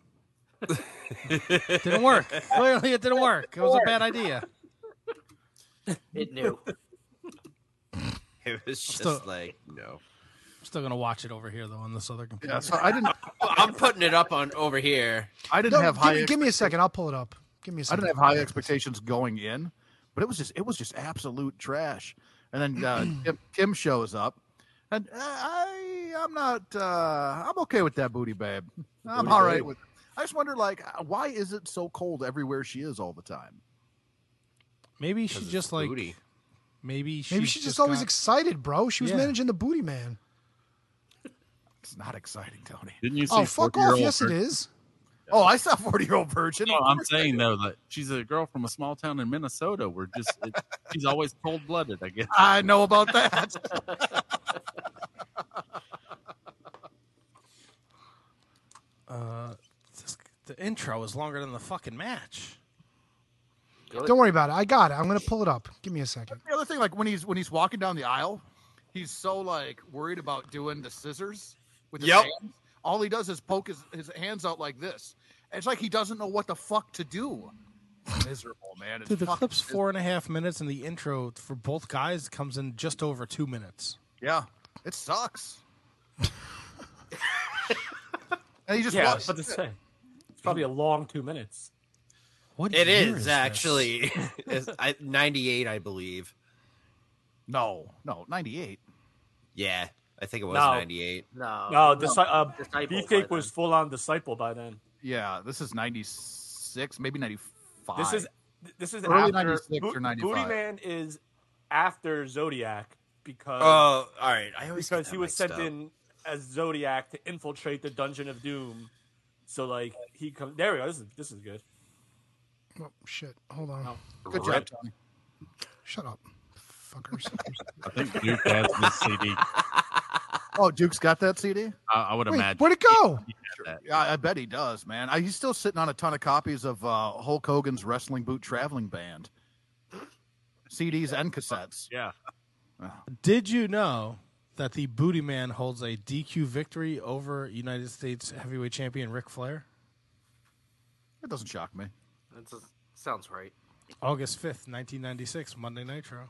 it. Didn't work. Clearly, it didn't work. It was a bad idea. It knew. It was just Still- like no. Still gonna watch it over here though on this other computer. Yeah. So I didn't. I'm putting it up on over here. I didn't No, have give, high. me, ex- give me a second. I'll pull it up. Give me a I second. didn't have high expectations going in, but it was just it was just absolute trash. And then uh, Kim, Kim shows up, and uh, I I'm not uh, I'm okay with that booty babe. I'm Booty all right babe. with. I just wonder like why is it so cold everywhere she is all the time? Maybe she Because just it's like booty. maybe she Maybe she's just always got- excited, bro. She was Yeah. managing the booty man. It's not exciting, Tony. Didn't you see? Oh, fuck off. forty-year-old Yes, it virgin? is. Oh, I saw forty year old virgin. No, I'm saying though that she's a girl from a small town in Minnesota. Where just it, she's always cold blooded. I guess. I know about that. Uh, this, the intro is longer than the fucking match. Don't worry about it. I got it. I'm going to pull it up. Give me a second. The other thing, like when he's when he's walking down the aisle, he's so like worried about doing the scissors with his Yep. hands. All he does is poke his, his hands out like this. It's like he doesn't know what the fuck to do. It's miserable, man. It's Dude, the fucking clip's miserable. four and a half minutes, and the intro for both guys comes in just over two minutes. Yeah, it sucks. And he just Yeah, I walks. was about to say. It's probably a long two minutes. What It year is this? actually It's- I, ninety-eight, I believe. No, no, ninety-eight. Yeah, I think it was No. ninety-eight. No. No, Disi- uh, Disciple Beefcake by was then. full on disciple by then. Yeah, this is ninety-six, maybe ninety-five. This is this is Early after ninety-six Bo- or ninety-five. Booty Man is after Zodiac because Oh, all right. I always get because that he was mixed sent up. in as Zodiac to infiltrate the Dungeon of Doom. So like he comes. There we go. This is this is good. Oh, shit. Hold on. Oh. Good job, Tony. Shut up. Fuckers. I think Duke has this C D. Oh, Duke's got that C D? I, I would Wait, imagine. where'd it go? he had that. Yeah, I bet he does, man. I, he's still sitting on a ton of copies of uh, Hulk Hogan's Wrestling Boot Traveling Band. C Ds and cassettes. Yeah. Did you know that the Booty Man holds a D Q victory over United States Heavyweight Champion Ric Flair? It doesn't shock me. That just sounds right. August fifth, nineteen ninety-six, Monday Nitro.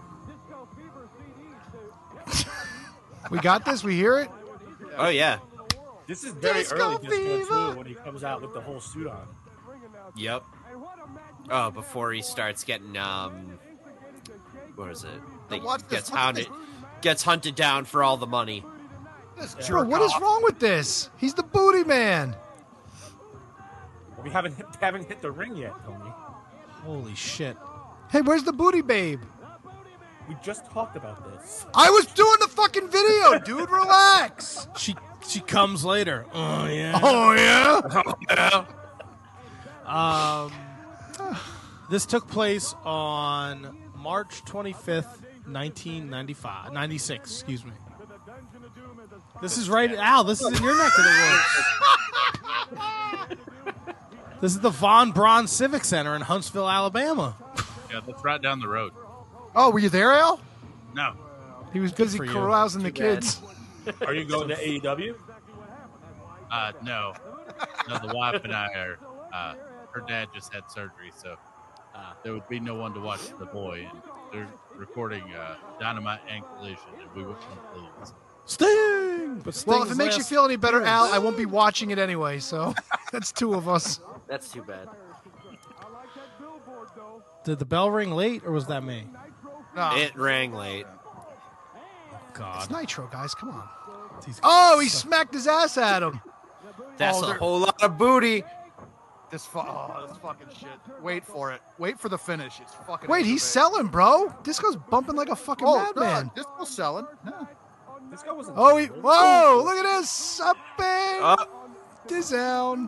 We got this. We hear it. Oh yeah. This is very Disco early Disco Fever. too when he comes out with the whole suit on. Yep. Oh, before he starts getting um, what is it? That Watch this, gets look at hounded, gets hunted down for all the money. This Bro, jerk what is off. wrong with this? He's the booty man. We haven't hit, haven't hit the ring yet, Tony. Holy shit. Hey, where's the booty babe? We just talked about this. I was doing the fucking video, dude. Relax. She she comes later. Oh yeah. Oh yeah. Um, this took place on March twenty-fifth, nineteen ninety-five, ninety-six, excuse me. This is right, Al, this is in your neck of the woods. This is the Von Braun Civic Center in Huntsville, Alabama. Yeah, that's right down the road. Oh, were you there, Al? No. He was busy for you. carousing the Too bad. kids. Are you going to A E W? Uh, no. No, the wife and I are, uh, her dad just had surgery, so uh, there would be no one to watch the boy. And they're recording uh, Dynamite and Collision, and we wouldn't please. Sting! But Well, if Sting's it makes you last- feel any better, Al, I won't be watching it anyway. So that's two of us. That's too bad. Did the bell ring late, or was that me? No. It rang late. It's God. Nitro, guys. Come on. These- Oh, he smacked his ass at him. That's Oh, a they're- whole lot of booty. This, fu- oh, this fucking shit. Wait for it. Wait for the finish. It's fucking. Wait, he's aggravating. selling, bro. Disco's bumping like a fucking Oh, madman. no, this was selling. Yeah. This guy wasn't. Oh, he, whoa! Look at this. Up and Uh, down.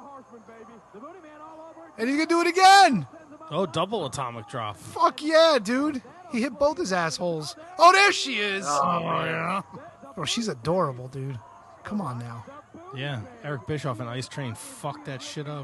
And he's gonna do it again. Oh, double atomic drop. Fuck yeah, dude. He hit both his assholes. Oh, there she is. Oh, yeah. Bro, she's adorable, dude. Come on now. Yeah, Eric Bischoff and Ice Train fucked that shit up.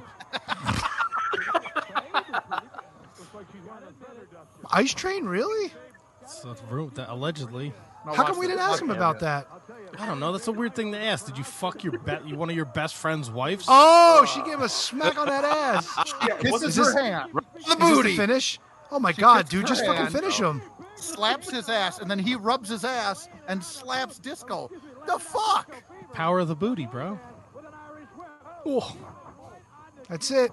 Ice Train, really? So that's ru- that allegedly. Now How watch come we this. didn't ask him about that? I don't know. That's a weird thing to ask. Did you fuck your be- one of your best friend's wives? Oh, she gave him a smack on that ass. Kisses Is her this- hand. the Is this booty. the finish? Oh my god, gets dude, her just fucking hand, finish though. him. Slaps his ass, and then he rubs his ass and slaps Disco. The fuck? Power of the booty, bro. Oh, That's it.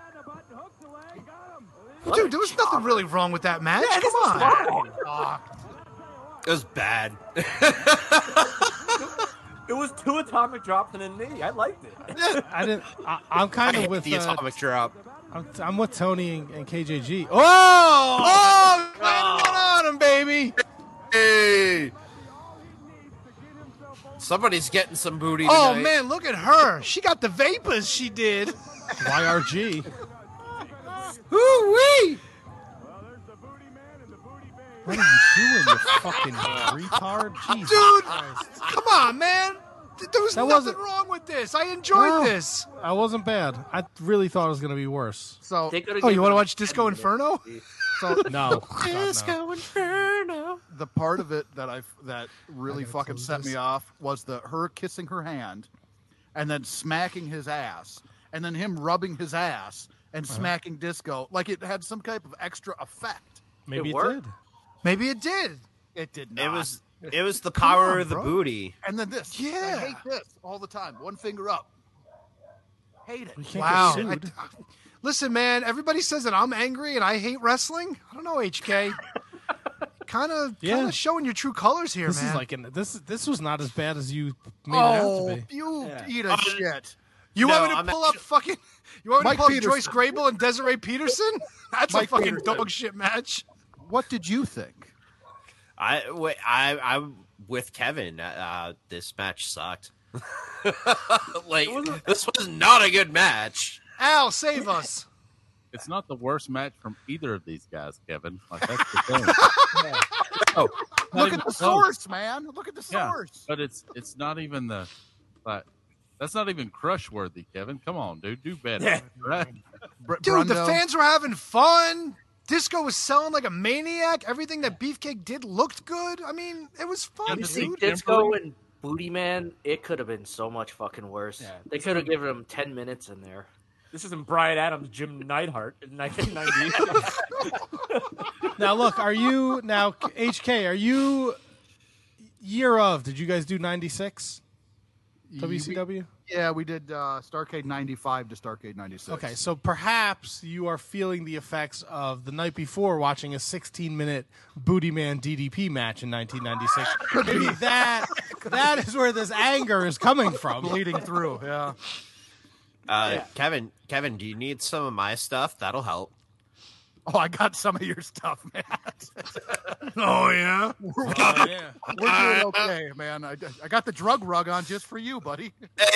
Dude, there was nothing really wrong with that match. Come on. It was bad. It was two atomic drops and a knee. I liked it. I didn't. I, I'm kind I of hate with. the Uh, atomic drop. I'm, I'm with Tony and, and K J G. Oh, Oh, landed one on him, baby. Hey. Somebody's getting some booty Oh tonight. man, look at her. She got the vapors. She did. Y R G. Woo-wee! What are you doing, you fucking retard? Jesus Dude, Christ. come on, man. Th- There was That nothing wasn't- wrong with this. I enjoyed No. this. I wasn't bad. I really thought it was going to be worse. So, They could've Oh, you given want to him watch ten Disco minutes. Inferno? so No. God, no. Disco Inferno. the part of it that I that really I gotta fucking close set this. me off was the her kissing her hand, and then smacking his ass, and then him rubbing his ass and Uh-huh. smacking Disco like it had some type of extra effect. Maybe It it, worked? did. Maybe it did. It did not. It was it was the power on, of the bro. booty. And then this. Yeah. I hate this all the time. One finger up. Hate it. We can't Wow. get I- sued. listen, man, everybody says that I'm angry and I hate wrestling. I don't know, H K. Kind of, Yeah. kind of showing your true colors here, This man. is like an, this. This was not as bad as you made it out Oh, to be. you Yeah. eat a shit. you No, want me to I'm pull actu- up fucking? You want me Mike to pull Peterson. up Joyce Grable and Desiree Peterson? That's a Mike fucking Peterson. dog shit match. What did you think? I wait, I I'm with Kevin. Uh, this match sucked. Like this was not a good match. Al, save us. It's not the worst match from either of these guys, Kevin. Like that's the thing. Oh, Not Look even at the close. source, man. Look at the Yeah, source. but it's it's not even the like that's not even crush worthy, Kevin. Come on, dude, do better. Yeah. Right? Br- Dude, the Brundo, fans were having fun. Disco was selling like a maniac. Everything that Beefcake did looked good. I mean, it was fun, Yeah, You the see dude. Disco and Booty Man, it could have been so much fucking worse. Yeah. They could have given him ten minutes in there. This isn't Brian Adams, Jim Neidhart in nineteen ninety. Now look, are you now H K? Are you year of? Did you guys do ninety-six W C W? Yeah, we did uh, Starcade ninety-five to Starcade ninety-six. Okay, so perhaps you are feeling the effects of the night before watching a sixteen-minute Booty Man D D P match in nineteen ninety-six. Maybe that that is where this anger is coming from. bleeding through. Yeah. Uh, Yeah. Kevin, Kevin, do you need some of my stuff? That'll help. Oh, I got some of your stuff, man. Oh yeah. We're, Oh, yeah. we're doing okay, man. I, I got the drug rug on just for you, buddy.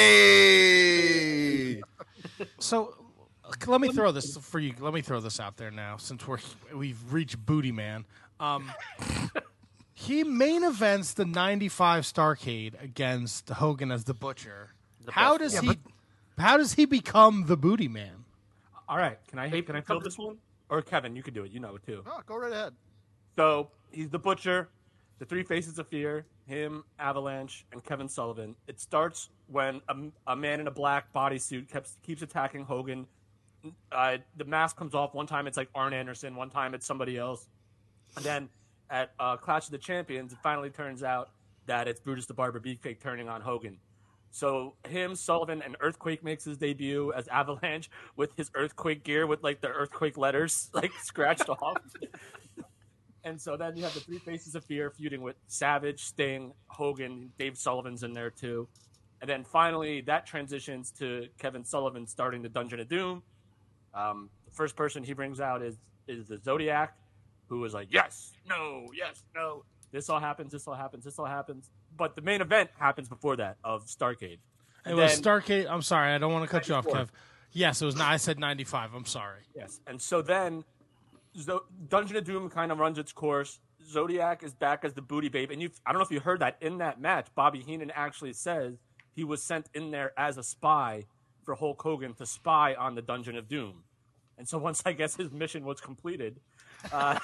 Hey! So let me throw this for you. Let me throw this out there now, since we're we've reached Booty Man. Um, he main events the ninety-five Starrcade against Hogan as the Butcher. The How best does one. he? How does he become the Booty Man? All right, can I can I fill this one? Or Kevin, you could do it. You know it too. Oh, go right ahead. So he's the Butcher, the Three Faces of Fear, him, Avalanche, and Kevin Sullivan. It starts when a, a man in a black bodysuit keeps keeps attacking Hogan. Uh, the mask comes off. One time it's like Arn Anderson. One time it's somebody else. And then at uh, Clash of the Champions, it finally turns out that it's Brutus the Barber Beefcake turning on Hogan. So him, Sullivan, and Earthquake makes his debut as Avalanche with his Earthquake gear with like the Earthquake letters like scratched off. And so then you have the Three Faces of Fear feuding with Savage, Sting, Hogan, Dave Sullivan's in there too. And then finally that transitions to Kevin Sullivan starting the Dungeon of Doom. Um, the first person he brings out is is the Zodiac, who is like, yes, no, yes, no. This all happens, this all happens, this all happens. But the main event happens before that of Starrcade. It was Starrcade. I'm sorry, I don't want to cut you off, ninety-four. Kev. Yes, it was. I said ninety-five. I'm sorry. Yes. And so then Zo- Dungeon of Doom kind of runs its course. Zodiac is back as the Booty Babe. And you I don't know if you heard that in that match, Bobby Heenan actually says he was sent in there as a spy for Hulk Hogan to spy on the Dungeon of Doom. And so once I guess his mission was completed, uh,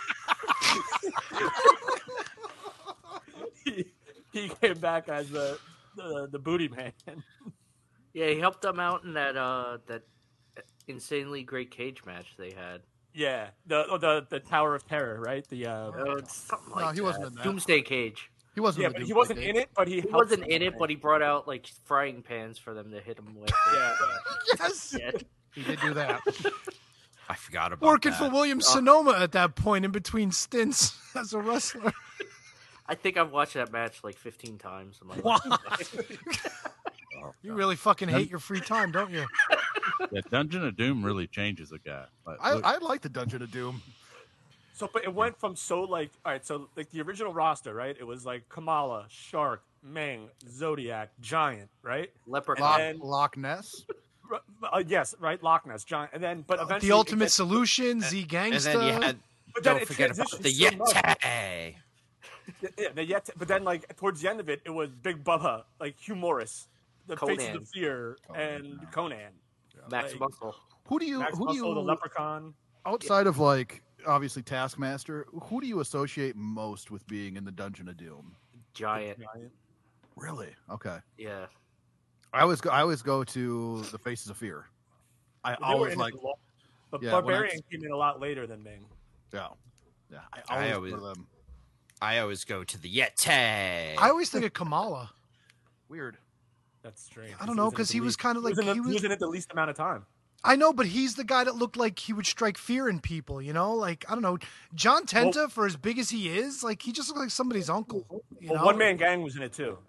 he, he came back as the, the the Booty Man. Yeah, he helped them out in that uh that insanely great cage match they had. Yeah, the oh, the the Tower of Terror, right? The uh, Uh, it's something like No, he that. wasn't in that. Doomsday Cage. He wasn't. yeah, in the but he Doomsday wasn't Cage. in it. But he, He helped wasn't in them. it, but he brought out like frying pans for them to hit him with. Yeah. Yes, Yeah. he did do that. I forgot about Working that. for William Sonoma at that point in between stints as a wrestler. I think I've watched that match like fifteen times. In my life. You really fucking hate your free time, don't you? Yeah, Dungeon of Doom really changes a guy. Like, I, look- I like the Dungeon of Doom. So, but it went from so like, all right, so like the original roster, right? It was like Kamala, Shark, Meng, Zodiac, Giant, right? Leprechaun. Loch, then- Loch Ness. R- Uh, yes, right, Loch Ness, Giant, and then but eventually The it Ultimate gets- Solution, Z And Gangsta. then you had, But then don't it forget about transitioned the so much. Yeti. Yeah, the yet, but then like towards the end of it, it was Big Bubba, like Hugh Morris, the Faces Conan. of Fear, and Conan. Max like- Muscle. Who do you? Max who do Muscle, the you? Leprechaun. Outside of like obviously Taskmaster, who do you associate most with being in the Dungeon of Doom? Giant. Giant. Really? Okay. Yeah. I always go. I always go to the Faces of Fear. I They were always in it like. a lot, but Yeah, when I- Barbarian came in a lot later than Ming. Yeah. Yeah. I I always, always- go to them. I always go to the Yeti. I always think of Kamala. Weird. That's strange. I don't know, was in it 'cause the he was least- kinda like- he was, in he the- was- he was in it the least amount of time. I know, but he's the guy that looked like he would strike fear in people, you know? Like, I don't know. John Tenta, for as big as he is, like, he just looked like somebody's uncle. You Well, know? One Man Gang was in it too.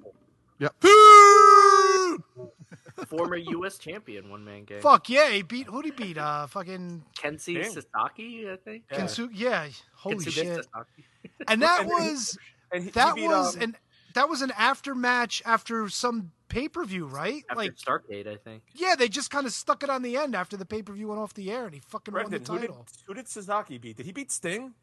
Former U S champion, one man gang. Fuck yeah, he beat, who'd he beat? Uh, fucking Kenzie Sting. Sasaki, I think. Yeah. Kensu, yeah, holy Kensuke shit. Sasaki. And that And then he- was, And he, he that beat, was, um, an that was an after match after some pay-per-view, right? After Like, Starrcade, I think. yeah, they just kind of stuck it on the end after the pay-per-view went off the air and he fucking won the Brendan, who did, title. who did Sasaki beat? Did he beat Sting?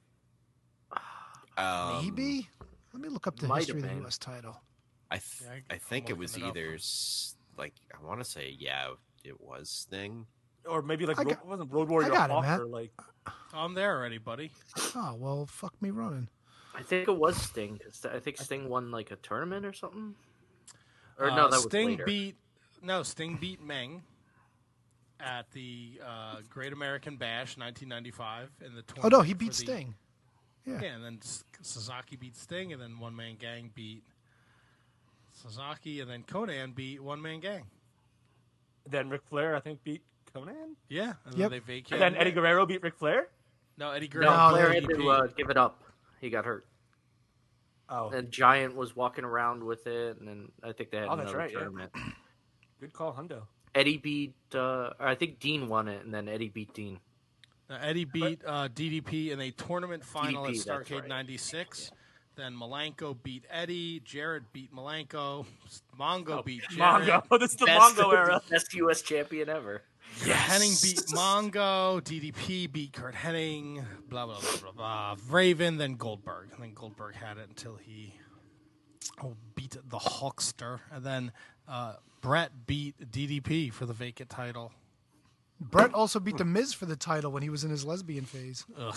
Um, Maybe? Let me look up the might history of have the been. U S title. I th- Yeah, I- I think I'm it was looking it up. either s- like I want to say yeah, it was Sting. Or maybe like I Road, got- wasn't Road Warrior I got it, Hawk Matt. or like I'm there already, buddy. Oh, well, fuck me running. I think it was Sting. 'Cause I think Sting won like a tournament or something. Or Uh, no, that was Sting later. beat no Sting beat Meng at the uh, Great American Bash nineteen ninety-five in the Oh, tournament. no, he for beat the- Sting. Yeah, and then S- Sasaki beat Sting, and then One Man Gang beat Sasaki, and then Conan beat One Man Gang. then Ric Flair, I think, beat Conan. Yeah, and Yep. then they vacated. And then Eddie it. Guerrero beat Ric Flair. No, Eddie Guerrero. No, No, Flair they had to beat- uh, give it up. He got hurt. Oh, And Giant was walking around with it, and then I think they had Oh, that's another right, yeah. tournament. good call, Hundo. Eddie beat. Uh, I think Dean won it, and then Eddie beat Dean. Now, Eddie beat uh, D D P in a tournament final D D P, at that's Starrcade right. ninety-six. Then Malenko beat Eddie. Jarrett beat Malenko. Mongo Oh, beat Jarrett. Mongo. This is the Best, Mongo era. Best U S champion ever. Kurt Hennig beat Mongo. D D P beat Kurt Hennig. Blah, blah, blah, blah, blah. Raven, then Goldberg. And then Goldberg had it until he oh, beat the Hulkster. And then uh, Brett beat D D P for the vacant title. Brett also beat The Miz for the title when he was in his lesbian phase. Ugh.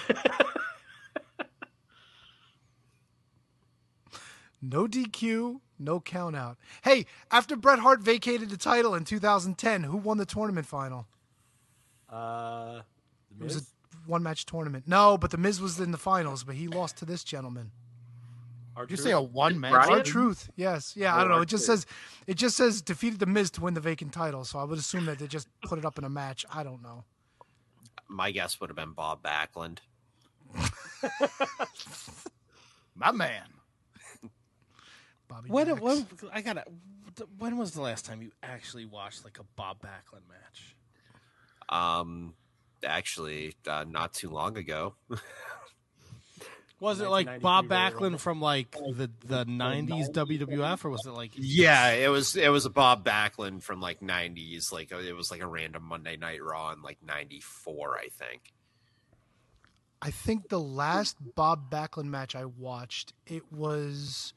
No D Q, no count out. Hey, after Bret Hart vacated the title in two thousand ten, who won the tournament final? Uh, It was a one match tournament. No, but The Miz was in the finals, but he lost to this gentleman. Did you say a one man? Our Truth, yes, yeah. I don't Oh, know. It just says it just says defeated The Miz to win the vacant title. So I would assume that they just put it up in a match. I don't know. My guess would have been Bob Backlund. My man. Bobby When, Dax. when I gotta. When was the last time you actually watched like a Bob Backlund match? Um, actually, uh, not too long ago. Was it like Bob nineteen ninety-three Backlund from like the the nineties W W F, or was it like Yeah, it was it was a Bob Backlund from like nineties. Like it was like a random Monday Night Raw in like ninety-four, I think. I think the last Bob Backlund match I watched, it was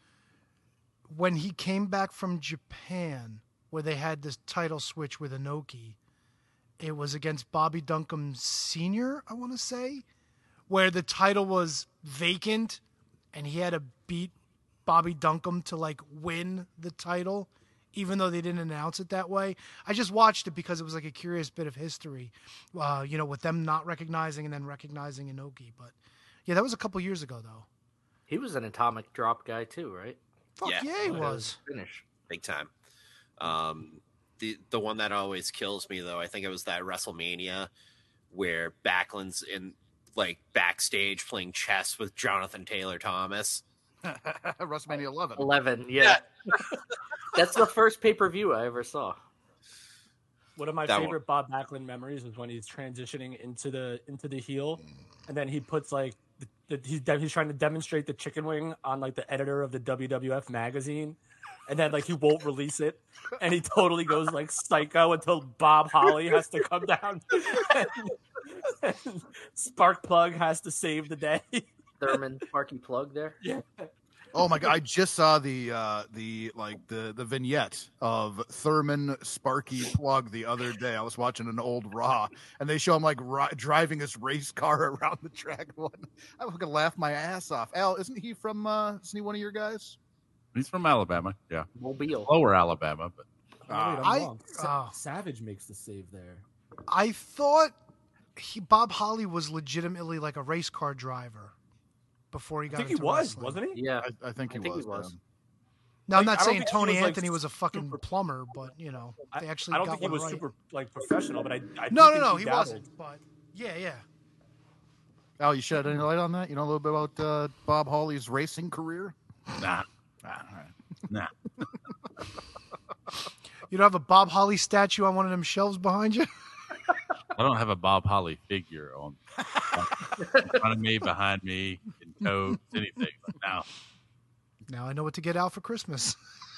when he came back from Japan, where they had this title switch with Inoki. It was against Bobby Duncombe Senior, I want to say, where the title was vacant and he had to beat Bobby Duncombe to like win the title, even though they didn't announce it that way. I just watched it because it was like a curious bit of history, uh, you know, with them not recognizing and then recognizing Inoki. But yeah, that was a couple years ago though. He was an atomic drop guy too, right? Fuck yeah, Yeah. he was. Finish. Big time. Um, the the one that always kills me though, I think it was that WrestleMania where Backlund's in like backstage playing chess with Jonathan Taylor Thomas. WrestleMania eleven. Eleven, yeah. That's the first pay per view I ever saw. One of my That favorite Bob Backlund memories was when he's transitioning into the into the heel, and then he puts like the, the, he's de- he's trying to demonstrate the chicken wing on like the editor of the W W F magazine, and then like he won't release it, and he totally goes like psycho until Bob Holly has to come down, and, and Sparkplug has to save the day. Thurman Sparky Plug there. Yeah. Oh my god! I just saw the uh, the like the the vignette of Thurman Sparky Plug the other day. I was watching an old Raw, and they show him like ri- driving his race car around the track. I was gonna laugh my ass off. Al, isn't he from? Uh, isn't he one of your guys? He's from Alabama. Yeah, Mobile. lower Alabama, but Oh, wait, I'm I- wrong. Sa- oh. Savage makes the save there. I thought he, Bob Holly was legitimately like a race car driver before he I got think he into was, wrestling. wasn't he? Yeah. I, I think he I think was. he was. then. Now, I'm Like, not I don't saying think he Tony was, like, Anthony was a fucking super- plumber, but you know they I- actually I don't got think he one was right. super like professional, but I, I do No, no, think no, he he dabbled. wasn't. But yeah, yeah. Al, you shed any light on that? You know a little bit about uh, Bob Holly's racing career? nah, Ah, all right. nah. You don't have a Bob Holly statue on one of them shelves behind you? I don't have a Bob Holly figure on in front of me, behind me, in coats, anything. But now, Now I know what to get out for Christmas.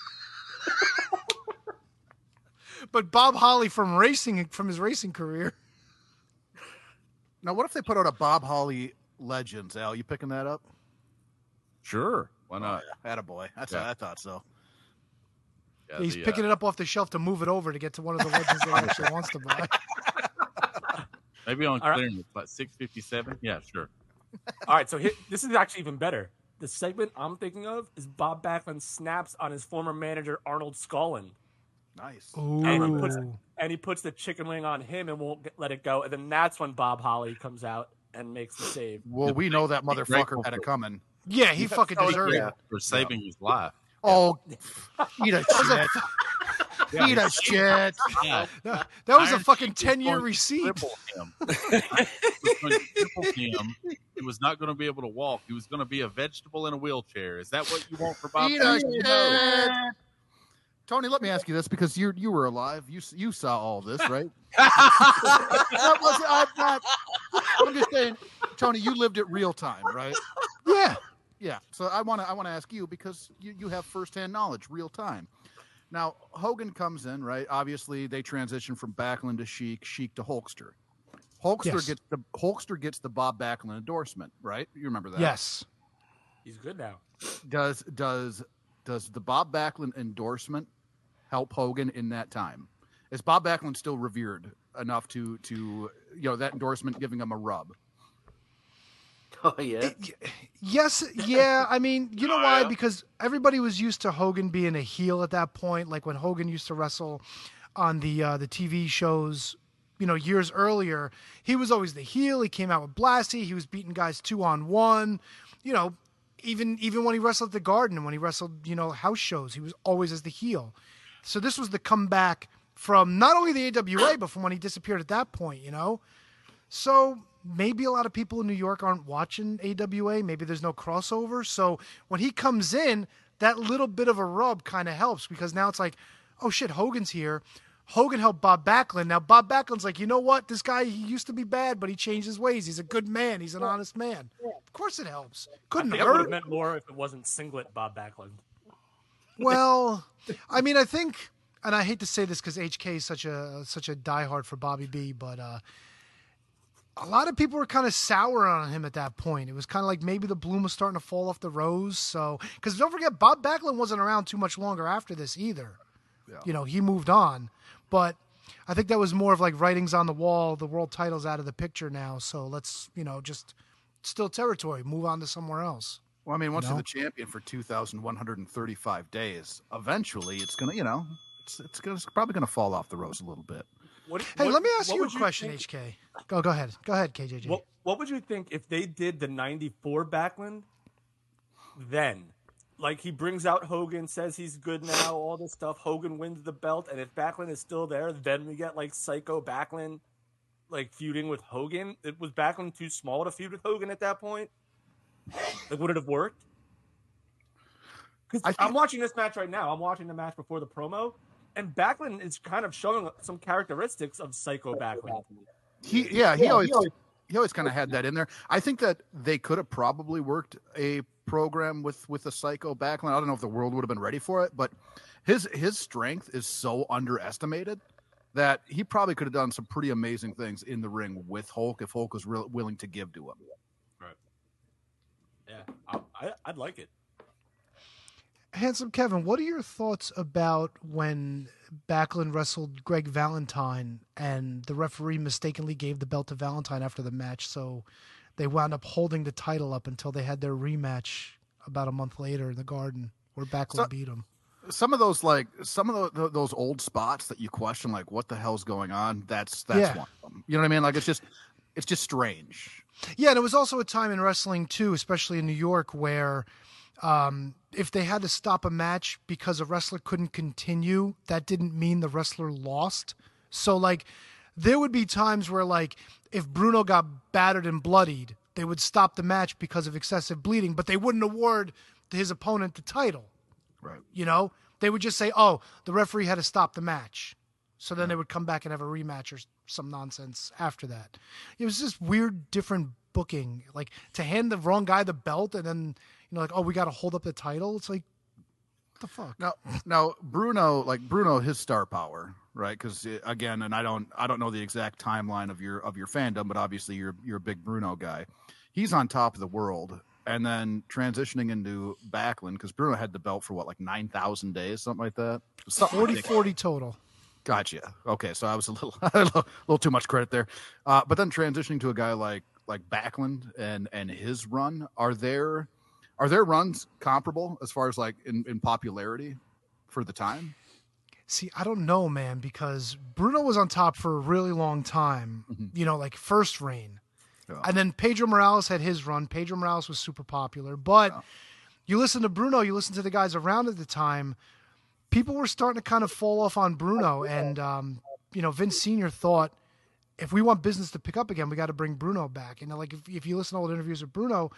But Bob Holly from racing, from his racing career. Now, what if they put out a Bob Holly Legends? Al, you picking that up? sure, why not? Attaboy. That's Yeah. what I thought so. Yeah, He's the, picking uh, it up off the shelf to move it over to get to one of the legends that he actually wants to buy. maybe on All right. clearance, like six fifty seven. Yeah, sure. All right, so here, this is actually even better. The segment I'm thinking of is Bob Backlund snaps on his former manager Arnold Scullin, Nice. and he puts Ooh. and he puts the chicken wing on him and won't get, let it go, and then that's when Bob Holly comes out and makes the save. Well, we know that motherfucker grateful had it for- coming. Yeah, he fucking Oh, deserved yeah. it. For saving his life. Oh, eat a shit. Eat a shit. Yeah, That that was a Iron fucking Sheik was ten-year going to receipt. cripple him. He was going to cripple him. He was not going to be able to walk. He was going to be a vegetable in a wheelchair. Is that what you want for Bob? Eat a Backlund? shit. Tony, let me ask you this because you you were alive. You you saw all this, right? That was, I'm not. I'm just saying, Tony, you lived it real time, right? Yeah. Yeah. So I want to I want to ask you because you, you have firsthand knowledge, real time. Now Hogan comes in, right? Obviously, they transition from Backlund to Sheik, Sheik to Hulkster. Hulkster Yes. gets the Hulkster gets the Bob Backlund endorsement, right? You remember that? Yes. He's good now. Does does does the Bob Backlund endorsement help Hogan in that time? Is Bob Backlund still revered enough to to you know that endorsement giving him a rub? Oh yeah. Yes, yeah. I mean, you know why? Because everybody was used to Hogan being a heel at that point. Like when Hogan used to wrestle on the uh, the T V shows, you know, years earlier, he was always the heel. He came out with Blassie. He was beating guys two on one. You know, even even when he wrestled at the Garden and when he wrestled, you know, house shows, he was always as the heel. So this was the comeback from not only the A W A, but from when he disappeared at that point, you know? So maybe a lot of people in New York aren't watching A W A. Maybe there's no crossover. So when he comes in, that little bit of a rub kind of helps because now it's like, oh shit, Hogan's here. Hogan helped Bob Backlund. Now Bob Backlund's like, you know what? This guy, he used to be bad, but he changed his ways. He's a good man. He's an honest man. Of course it helps. Couldn't I think it would hurt. have meant more if it wasn't singlet Bob Backlund. Well, I mean, I think, and I hate to say this because H K is such a such a diehard for Bobby B, but uh, a lot of people were kind of sour on him at that point. It was kind of like maybe the bloom was starting to fall off the rose. So, because don't forget, Bob Backlund wasn't around too much longer after this either. Yeah. You know, he moved on, but I think that was more of like writings on the wall. The world title's out of the picture now, so let's, you know, just still territory, move on to somewhere else. Well, I mean, once No. you're the champion for two thousand one hundred thirty-five days, eventually it's gonna, you know, it's it's, gonna, it's probably gonna fall off the rose a little bit. What, Hey, what- let me ask what you a would question, think- H K. Go, go ahead. Go ahead, K J J. What What would you think if they did the ninety-four Backlund? Then, like he brings out Hogan, says he's good now, all this stuff. Hogan wins the belt, and if Backlund is still there, then we get like Psycho Backlund, like feuding with Hogan. It was Backlund too small to feud with Hogan at that point. Like, would it have worked? Because I think- I'm watching this match right now. I'm watching the match before the promo, and Backlund is kind of showing some characteristics of Psycho Backlund. He, yeah, he always he always kind of had that in there. I think that they could have probably worked a program with with a Psycho Backlund. I don't know if the world would have been ready for it, but his his strength is so underestimated that he probably could have done some pretty amazing things in the ring with Hulk if Hulk was real, willing to give to him. Right. Yeah, I, I, I'd like it. Handsome Kevin, what are your thoughts about when Backlund wrestled Greg Valentine and the referee mistakenly gave the belt to Valentine after the match, so they wound up holding the title up until they had their rematch about a month later in the Garden where Backlund So- beat him? Some of those like some of the, those old spots that you question, like what the hell's going on. That's that's Yeah. one of them. You know what I mean? Like it's just it's just strange. Yeah, and it was also a time in wrestling too, especially in New York, where um, if they had to stop a match because a wrestler couldn't continue, that didn't mean the wrestler lost. So like there would be times where like if Bruno got battered and bloodied, they would stop the match because of excessive bleeding, but they wouldn't award his opponent the title. Right. You know, they would just say, "Oh, the referee had to stop the match." So then they would come back and have a rematch or some nonsense after that. It was just weird, different booking. Like to hand the wrong guy the belt and then, you know, like, oh, we got to hold up the title. It's like, what the fuck? Now, now Bruno, like Bruno, his star power, right? Because again, and I don't, I don't know the exact timeline of your of your fandom, but obviously you're you're a big Bruno guy. He's on top of the world, and then transitioning into Backlund because Bruno had the belt for what, like nine thousand days, something like that. Something forty ridiculous. forty total. Gotcha. Okay, so I was a little, a little, little too much credit there. Uh, but then transitioning to a guy like like Backlund and and his run, are there are their runs comparable as far as like in, in popularity for the time? See, I don't know, man, because Bruno was on top for a really long time, you know, like first reign. Yeah. And then Pedro Morales had his run. Pedro Morales was super popular. But Yeah. you listen to Bruno, you listen to the guys around at the time, people were starting to kind of fall off on Bruno. And, um, you know, Vince Senior thought, if we want business to pick up again, we got to bring Bruno back. And, like, if, if you listen to old interviews with Bruno,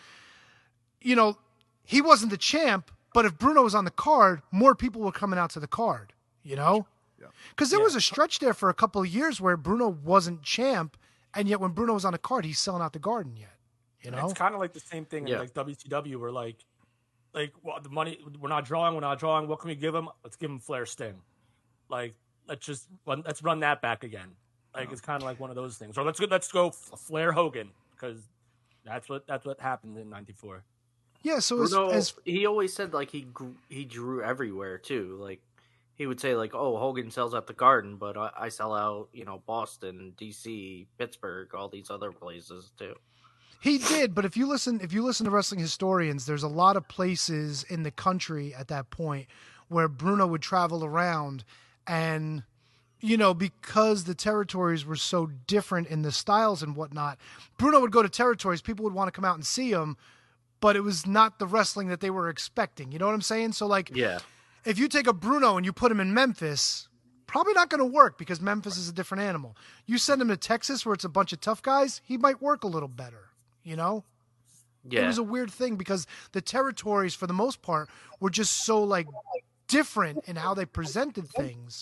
you know, he wasn't the champ, but if Bruno was on the card, more people were coming out to the card. You know, because there Yeah. was a stretch there for a couple of years where Bruno wasn't champ, and yet when Bruno was on a card, he's selling out the Garden yet. You know, It's kind of like the same thing in Yeah. like W C W, where like, like well, the money we're not drawing, we're not drawing. What can we give him? Let's give him Flair Sting. Like, let's just run, let's run that back again. Like, it's kind of like one of those things. Or let's go, let's go Flair Hogan, because that's what that's what happened in ninety-four. yeah. So as, Bruno, as he always said like he grew, he drew everywhere too. Like he would say like, "Oh, Hogan sells out the Garden, but I, I sell out, you know, Boston, D C, Pittsburgh, all these other places too." He did, but if you listen, if you listen to wrestling historians, there's a lot of places in the country at that point where Bruno would travel around, and you know, because the territories were so different in the styles and whatnot, Bruno would go to territories, people would want to come out and see him, but it was not the wrestling that they were expecting. You know what I'm saying? So like, Yeah. if you take a Bruno and you put him in Memphis, probably not going to work because Memphis is a different animal. You send him to Texas where it's a bunch of tough guys, he might work a little better. You know, Yeah. it was a weird thing because the territories, for the most part, were just so like different in how they presented things.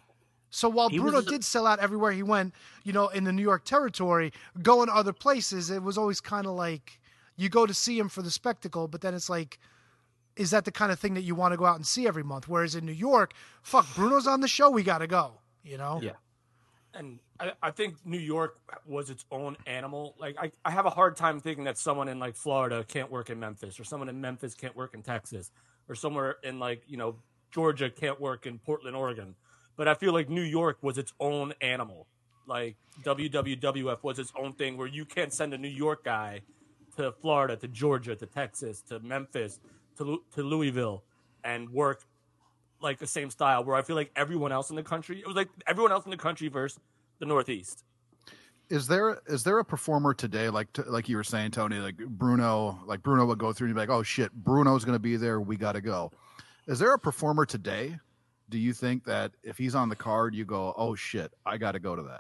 So while He Bruno was- did sell out everywhere he went, you know, in the New York territory, going to other places, it was always kind of like you go to see him for the spectacle, but then it's like, is that the kind of thing that you want to go out and see every month? Whereas in New York, fuck, Bruno's on the show, we got to go, you know? Yeah. And I, I think New York was its own animal. Like, I, I have a hard time thinking that someone in, like, Florida can't work in Memphis, or someone in Memphis can't work in Texas, or somewhere in, like, you know, Georgia can't work in Portland, Oregon. But I feel like New York was its own animal. Like, W W W F was its own thing where you can't send a New York guy to Florida, to Georgia, to Texas, to Memphis, to, Lu- to Louisville, and work like the same style, where I feel like everyone else in the country, it was like everyone else in the country versus the Northeast. Is there is there a performer today, like t- like you were saying, Tony, like Bruno, like Bruno would go through and be like, oh shit, Bruno's going to be there, we got to go. Is there a performer today, do you think, that if he's on the card, you go, oh shit, I got to go to that?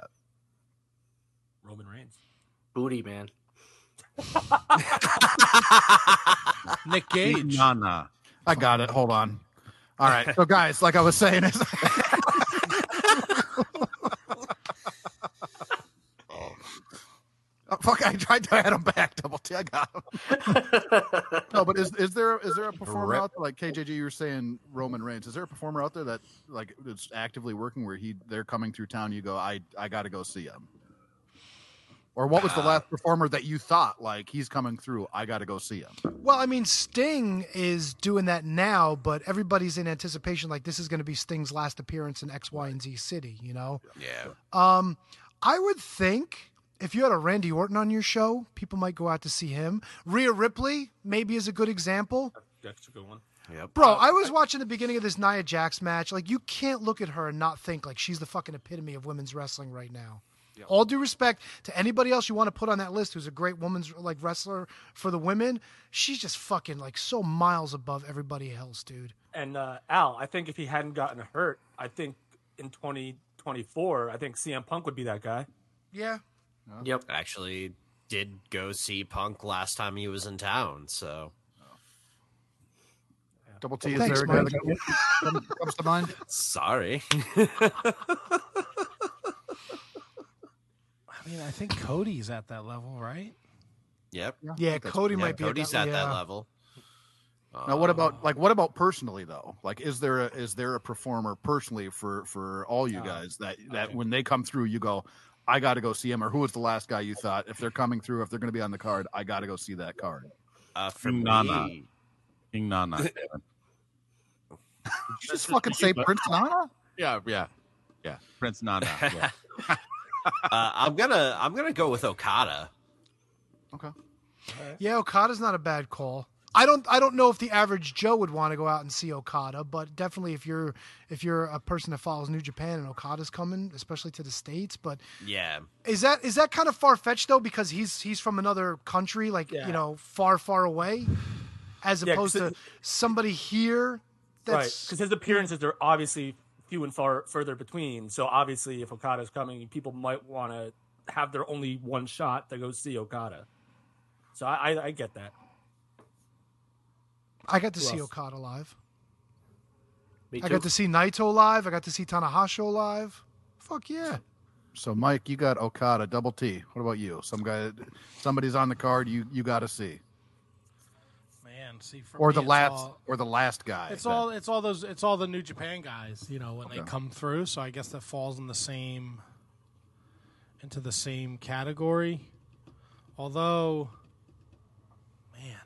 Roman Reigns. Booty man. Nick Gage. Nana. I got it. Hold on. All right. So guys, like I was saying, is oh, fuck, I tried to add him back. Double T, I got him. No, but is is there is there a performer Rep. out there, like K J G, you were saying Roman Reigns? Is there a performer out there that like is actively working where he they're coming through town? You go, I I got to go see him. Or what was the last performer that you thought like he's coming through? I got to go see him. Well, I mean, Sting is doing that now, but everybody's in anticipation like this is going to be Sting's last appearance in X, Y, and Z city, you know? Yeah. Um, I would think if you had a Randy Orton on your show, people might go out to see him. Rhea Ripley maybe is a good example. That's a good one. Yep. Bro, I was watching the beginning of this Nia Jax match. Like, you can't look at her and not think like she's the fucking epitome of women's wrestling right now. All due respect to anybody else you want to put on that list who's a great women's like wrestler for the women, she's just fucking like so miles above everybody else, dude. And uh, Al, I think if he hadn't gotten hurt, I think in twenty twenty-four, I think C M Punk would be that guy. Yeah. Yep. Actually, did go see Punk last time he was in town, so Double T, is Thanks, there a guy Mike. that comes- comes to mind? sorry. I mean, I think Cody's at that level, right? Yep. Yeah, Cody Yeah, might be Cody's at at that, that yeah. level. Now, what Uh, about like what about personally though? Like, is there a, is there a performer personally for for all you Oh, guys that that okay. when they come through, you go, I got to go see him? Or who was the last guy you thought, if they're coming through, if they're going to be on the card, I got to go see that card? uh, for Nana. me, King Nana. Did you just fucking say Prince Nana? yeah, yeah, yeah. Prince Nana. Yeah. uh, I'm gonna I'm gonna go with Okada. Okay. Yeah, Okada's not a bad call. I don't I don't know if the average Joe would want to go out and see Okada, but definitely if you're if you're a person that follows New Japan and Okada's coming, especially to the States, but Yeah. is that is that kind of far fetched though because he's he's from another country, like Yeah. you know, far, far away, as Yeah, opposed 'cause to somebody here Right, that's because his appearances are obviously few and far further between. So obviously, if Okada's coming, people might want to have their only one shot to go see Okada. So I, I, I get that. I got to Who see else? Okada live. Me I too. got to see Naito live. I got to see Tanahashi live. Fuck yeah. So, Mike, you got Okada, double T. What about you? Some guy, somebody's on the card. You you got to see, Man, see, for or me, the it's last, all- or the last guy. It's that- all it's all those it's all the New Japan guys, you know, when they Okay. come through. So I guess that falls in the same into the same category. Although, man,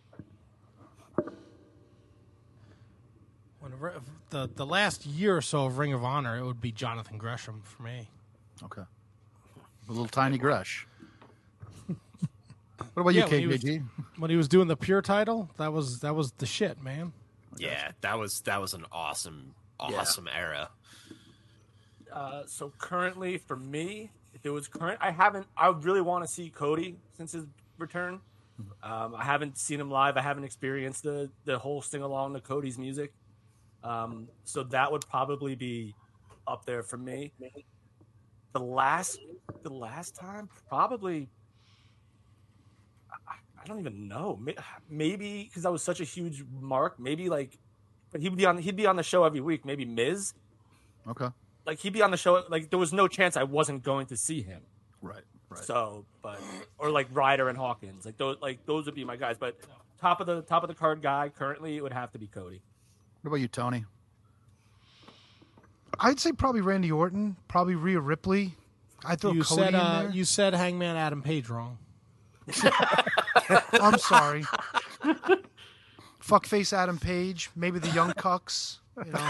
when Ri- the the last year or so of Ring of Honor, it would be Jonathan Gresham for me. Okay. A little tiny Gresh. What about Yeah, you, when he K was- J G? When he was doing the Pure title, that was that was the shit, man. Yeah, that was that was an awesome, awesome era. Uh, so currently, for me, if it was current, I haven't. I really want to see Cody since his return. Um, I haven't seen him live. I haven't experienced the the whole sing along to Cody's music. Um, so that would probably be up there for me. The last, the last time, probably. I, I don't even know. May- Maybe because I was such a huge mark. Maybe like, but he'd be on. He'd be on the show every week. Maybe Miz. Okay. Like he'd be on the show. Like there was no chance I wasn't going to see him. Right. Right. So, but or like Ryder and Hawkins, like those, like those would be my guys. But top of the top of the card guy currently, it would have to be Cody. What about you, Tony? I'd say probably Randy Orton, probably Rhea Ripley. I'd throw You Cody said in uh, there. you said Hangman Adam Page wrong. I'm sorry. Fuckface Adam Page, maybe the Young Cucks. You know.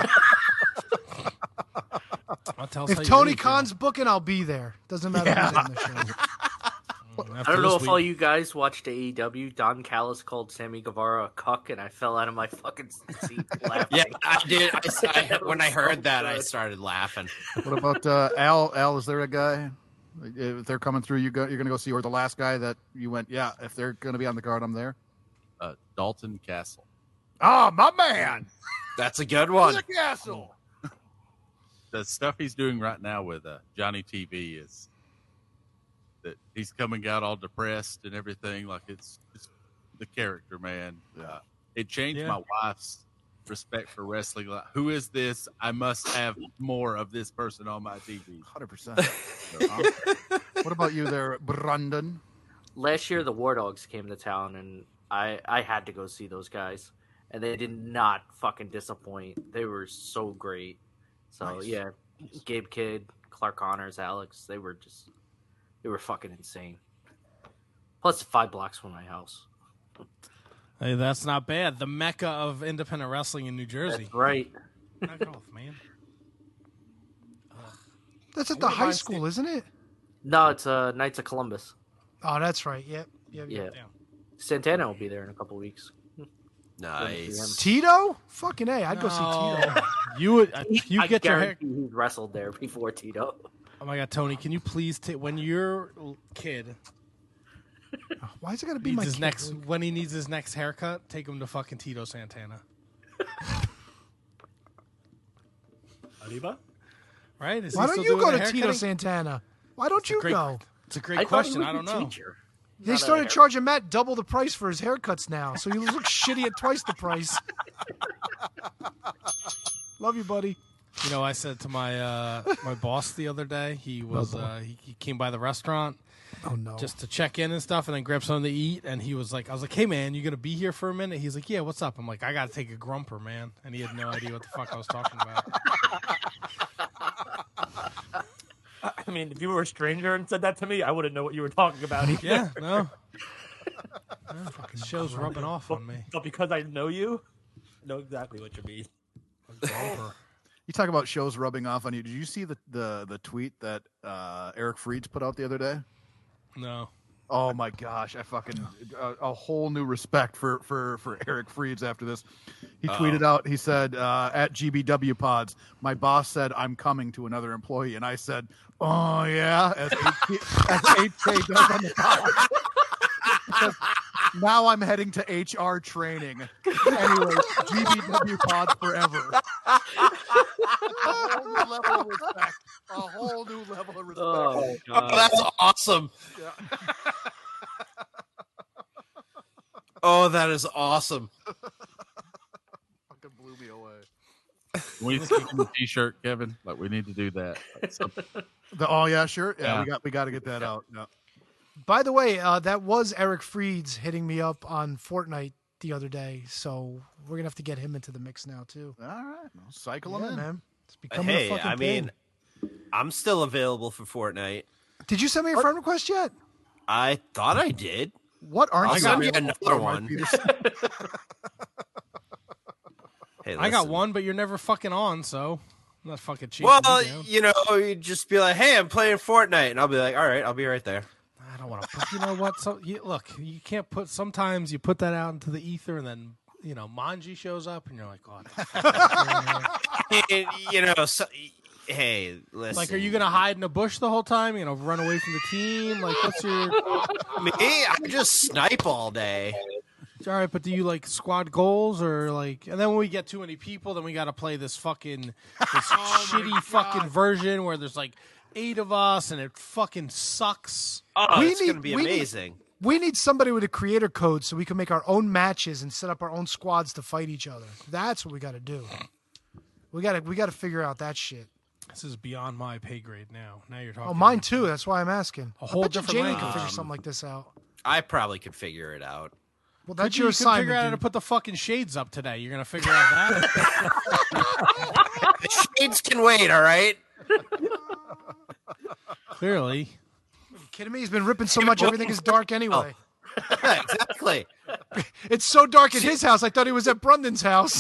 I'll tell If Tony Khan's booking, I'll be there. Doesn't matter who's on the show. I don't know if all you guys watched A E W. Don Callis called Sammy Guevara a cuck, and I fell out of my fucking seat laughing. Yeah, I did. I, I, when I heard that, I started laughing. What about uh, Al? Al, is there a guy? If they're coming through, you go, you're going to go see, or the last guy that you went, yeah, if they're going to be on the card, I'm there. Uh, Dalton Castle. Oh, my man. That's a good one. The Castle. The stuff he's doing right now with uh, Johnny T V is that he's coming out all depressed and everything. Like it's, it's the character, man. Uh, it changed Yeah. my wife's respect for wrestling. Like, who is this? I must have more of this person on my T V. one hundred percent. What about you there, Brandon? Last year, the War Dogs came to town, and I I had to go see those guys, and they did not fucking disappoint. They were so great. So Nice. yeah, Gabe Kidd, Clark Connors, Alex, they were just they were fucking insane. Plus five blocks from my house. Hey, that's not bad. The mecca of independent wrestling in New Jersey. That's right. Knock it off, man. That's at the high school, isn't it? No, it's uh, Knights of Columbus. Oh, that's right. Yep. Yep. Yeah, yep. Santana will be there in a couple weeks. Nice. Tito? Fucking A. I'd go see No. Tito. You would if you I get your hair. guarantee he's wrestled there before Tito. Oh my god, Tony, can you please take when your l- kid Why is it got to be needs my his kid? next when he needs his next haircut, take him to fucking Tito Santana. Arriba? Right? Is he Why don't still you doing go the to Tito haircutting? Santana? Why don't you great- go? It's a great I thought question. he was I don't a know. teacher. They Not a started hair- charging Matt double the price for his haircuts now, so he looks shitty at twice the price. Love you, buddy. You know, I said to my uh, my boss the other day, he was uh, he, he came by the restaurant Oh no! just to check in and stuff, and then grab something to eat. And he was like, I was like, hey man, you gonna be here for a minute? He's like, yeah, what's up? I'm like, I gotta take a grumper, man. And he had no idea what the fuck I was talking about. I mean, if you were a stranger and said that to me, I wouldn't know what you were talking about either. Yeah, no. No, fucking show's rubbing off But, on me. but because I know you, I know exactly what you mean. Grumper. You talk about shows rubbing off on you. Did you see the the, the tweet that uh, Eric Freeds put out the other day? No. Oh my gosh, I fucking a, a whole new respect for for for Eric Freeds after this. He tweeted out, he said uh, at G B W Pods, my boss said I'm coming to another employee, and I said, oh yeah, as H K, as H K does on the pod. Because now I'm heading to H R training. Anyway, G B W Pods forever. A whole new level of respect. A whole new level of respect. Oh, Oh, that's awesome. Yeah. Oh, that is awesome. Fucking blew me away. Can we stick in the T-shirt, Kevin? Like we need to do that. Like, something. The oh yeah, sure. Yeah, Yeah. we got we got to get that out. Yeah. By the way, uh, that was Eric Freeds hitting me up on Fortnite the other day, so we're gonna have to get him into the mix now too. All right, well, cycle him Yeah, in. man. It's becoming Hey, a fucking I mean, thing. I'm still available for Fortnite. Did you send me a friend request yet? I thought I did. What aren't I'll you? send you available another for, Mark one. Peterson? Hey, I got listen. one, but you're never fucking on, so I'm not fucking cheating. Well, you know, you just be like, "Hey, I'm playing Fortnite," and I'll be like, "All right, I'll be right there." I don't want to put. You know what? So you, look, you can't put. Sometimes you put that out into the ether, and then you know Manji shows up, and you're like, "Oh." you know, so, hey, listen. Like, are you gonna hide in a bush the whole time? You know, run away from the team? Like, what's your? Me? I just snipe all day. All right, but do you like squad goals or like? And then when we get too many people, then we got to play this fucking this Oh shitty fucking version where there's like eight of us, and it fucking sucks. Oh, We it's need- gonna be we need- amazing. We need somebody with a creator code so we can make our own matches and set up our own squads to fight each other. That's what we got to do. We got to we got to figure out that shit. This is beyond my pay grade now. Now you're talking. Oh, mine too. That's why I'm asking. A whole I bet you different Jamie language. can figure Um, something like this out. I probably could figure it out. Well, that's Could your you, you could assignment. figure out how to dude. put the fucking shades up today. You're gonna figure out that. The shades can wait. All right. Clearly. Are you kidding me? He's been ripping so much, everything is dark anyway. exactly. It's so dark at his house. I thought he was at Brundon's house.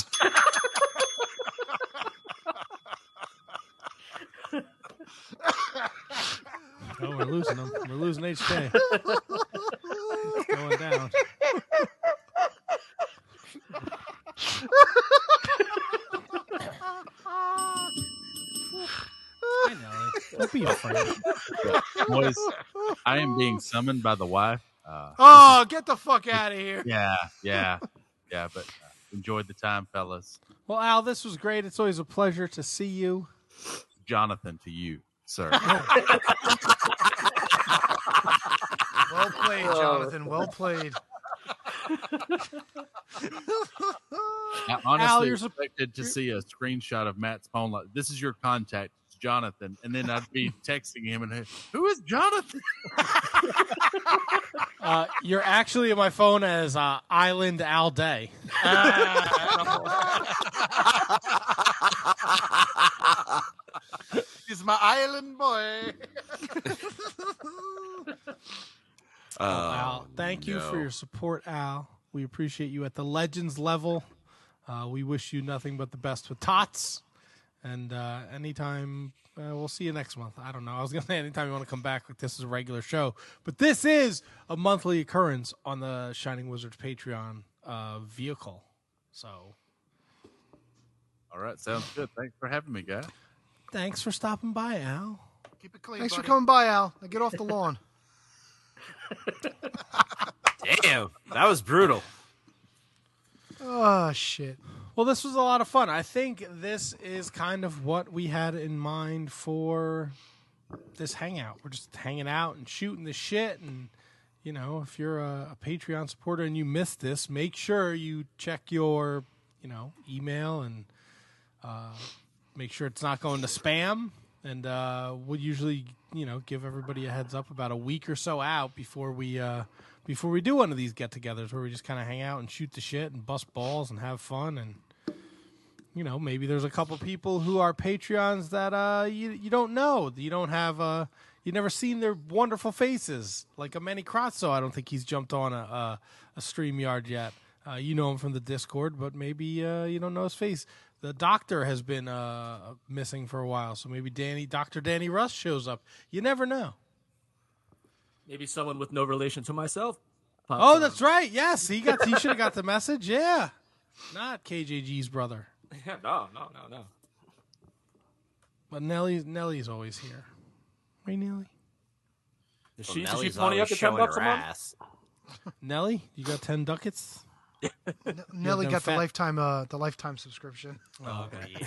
Oh, we're losing them. We're losing H K. It's going down. I know. Don't be afraid. Boys, I am being summoned by the wife. Uh, Oh, get the fuck out of here. yeah, yeah, yeah. But uh, enjoyed the time, fellas. Well, Al, this was great. It's always a pleasure to see you. Jonathan, to you, sir. Well played, Jonathan. Well played. I honestly you're sup- expected to see a screenshot of Matt's phone. Like, this is your contact, it's Jonathan, and then I'd be texting him and who is Jonathan? Uh, you're actually on my phone as uh, Island Al Day. He's my island boy. Uh, Al, thank you no. for your support, Al. We appreciate you at the Legends level. Uh, we wish you nothing but the best with Tots. And uh, anytime, uh, we'll see you next month. I don't know. I was going to say anytime you want to come back, like this is a regular show. But this is a monthly occurrence on the Shining Wizards Patreon uh, vehicle. So All right, sounds good. Thanks for having me, guys. thanks for stopping by, Al. Keep it clean. Thanks for buddy. coming by, Al. Now get off the lawn. Damn, that was brutal. Oh, shit. Well, this was a lot of fun. I think this is kind of what we had in mind for this hangout. We're just hanging out and shooting the shit. And, you know, if you're a, a Patreon supporter and you missed this, make sure you check your, you know, email and uh, make sure it's not going to spam. And uh, we'll usually, you know, give everybody a heads up about a week or so out before we uh, before we do one of these get-togethers where we just kind of hang out and shoot the shit and bust balls and have fun. And, you know, maybe there's a couple people who are Patreons that uh, you you don't know. You don't have uh, you've never seen their wonderful faces. Like a Manny Kratzo, I don't think he's jumped on a a, a StreamYard yet. Uh, you know him from the Discord, but maybe uh, you don't know his face. The doctor has been uh, missing for a while, so maybe Danny, Doctor Danny Russ shows up. You never know. Maybe someone with no relation to myself. pops Oh, on. that's right. Yes, he got. He should have got the message. Yeah, not K J G's brother, Yeah, no, no, no, no. but Nelly. Nelly's always here. Right, Nelly? Does Well, she, does she Nellie's pony up always to ten showing bucks a her month? ass. Nelly, you got ten ducats? Nelly them got the fat- lifetime uh, the lifetime subscription. Oh, okay.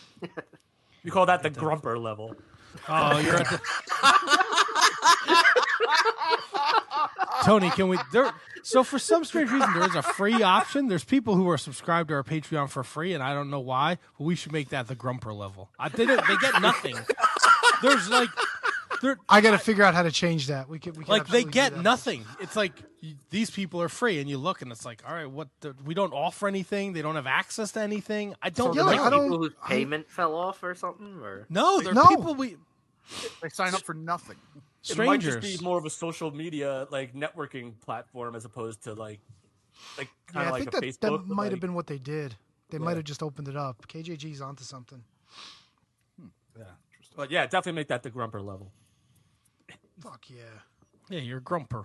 We call that the grumper level. Oh, you're at the. Tony, can we? There, so for some strange reason, there is a free option. There's people who are subscribed to our Patreon for free, and I don't know why. But we should make that the Grumper level. I, they don't. They get nothing. There's like, I got to figure out how to change that. We can, we can like they absolutely do get that. nothing. It's like you, these people are free, and you look, and it's like, all right, what? The, we don't offer anything. They don't have access to anything. I don't. yeah, know. like, I don't- People whose payment fell off or something, or No, they're No. people we They sign up for nothing. It might just strangers. be more of a social media like networking platform as opposed to like like kind Yeah, of I like think a that, Facebook. that but, might have like- been what they did. They Yeah. might have just opened it up. K J G's onto something. But yeah, definitely make that the Grumper level. Fuck yeah. Yeah, you're a grumper.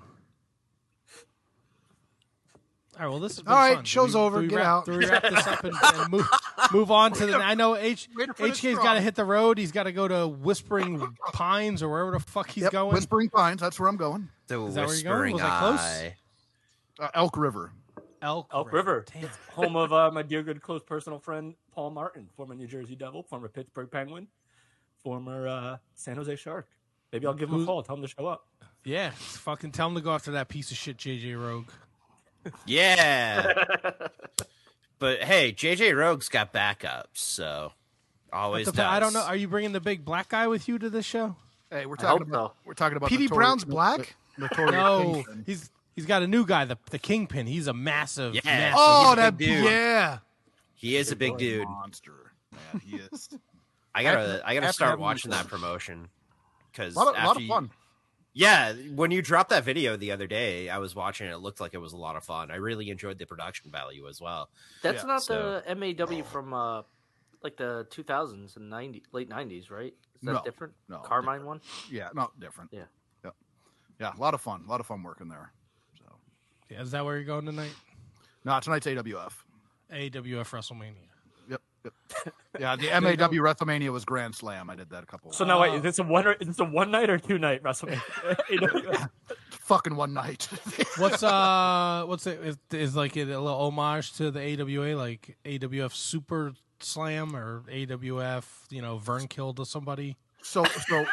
All right, well, this is All right, show's over. Get wrap, out. Do we wrap this up and, and move, move on to the? I know H Wait for the HK's straw. got to hit the road. He's got to go to Whispering Pines or wherever the fuck he's Yep, going. Whispering Pines. That's where I'm going. The Is that where you're going? whispering Was I close? eye. Uh, Elk River. Elk, Elk River, Damn. home of uh, my dear good close personal friend Paul Martin, former New Jersey Devil, former Pittsburgh Penguin, former uh, San Jose Shark. Maybe I'll give him a Who's- call. Tell him to show up. Yeah, fucking tell him to go after that piece of shit J J Rogue. Yeah. But hey, J J Rogue's got backups, so always What does. the- I don't know. Are you bringing the big black guy with you to this show? Hey, we're I talking hope about so. we're talking about P D Notori- Brown's black? Notorious No, Kingpin. he's he's got a new guy, the the Kingpin. He's a massive. Yeah. massive Oh, he's a that big dude. yeah. He is a big dude. monster. Man, he is. I gotta I gotta after start having watching this- that promotion because A lot of, lot of you, fun. Yeah, when you dropped that video the other day, I was watching it. It looked like it was a lot of fun. I really enjoyed the production value as well. that's Yeah, not so- the M A W from uh, like the two thousands and ninety late nineties, right? Is that No, different? no, Carmine one. Yeah, no, different. Yeah. yeah, yeah. A lot of fun. A lot of fun working there. So, Yeah, is that where you're going tonight? no, tonight's A W F. A W F WrestleMania. Yep. yep. Yeah, the M A W WrestleMania was Grand Slam. I did that a couple. So now, wait, Uh, is this a one? Is this a one night or two night WrestleMania? fucking one night. What's uh, what's it? Is, is like a little homage to the A W A, like A W F Super Slam or A W F, you know, Vern killed somebody. so, so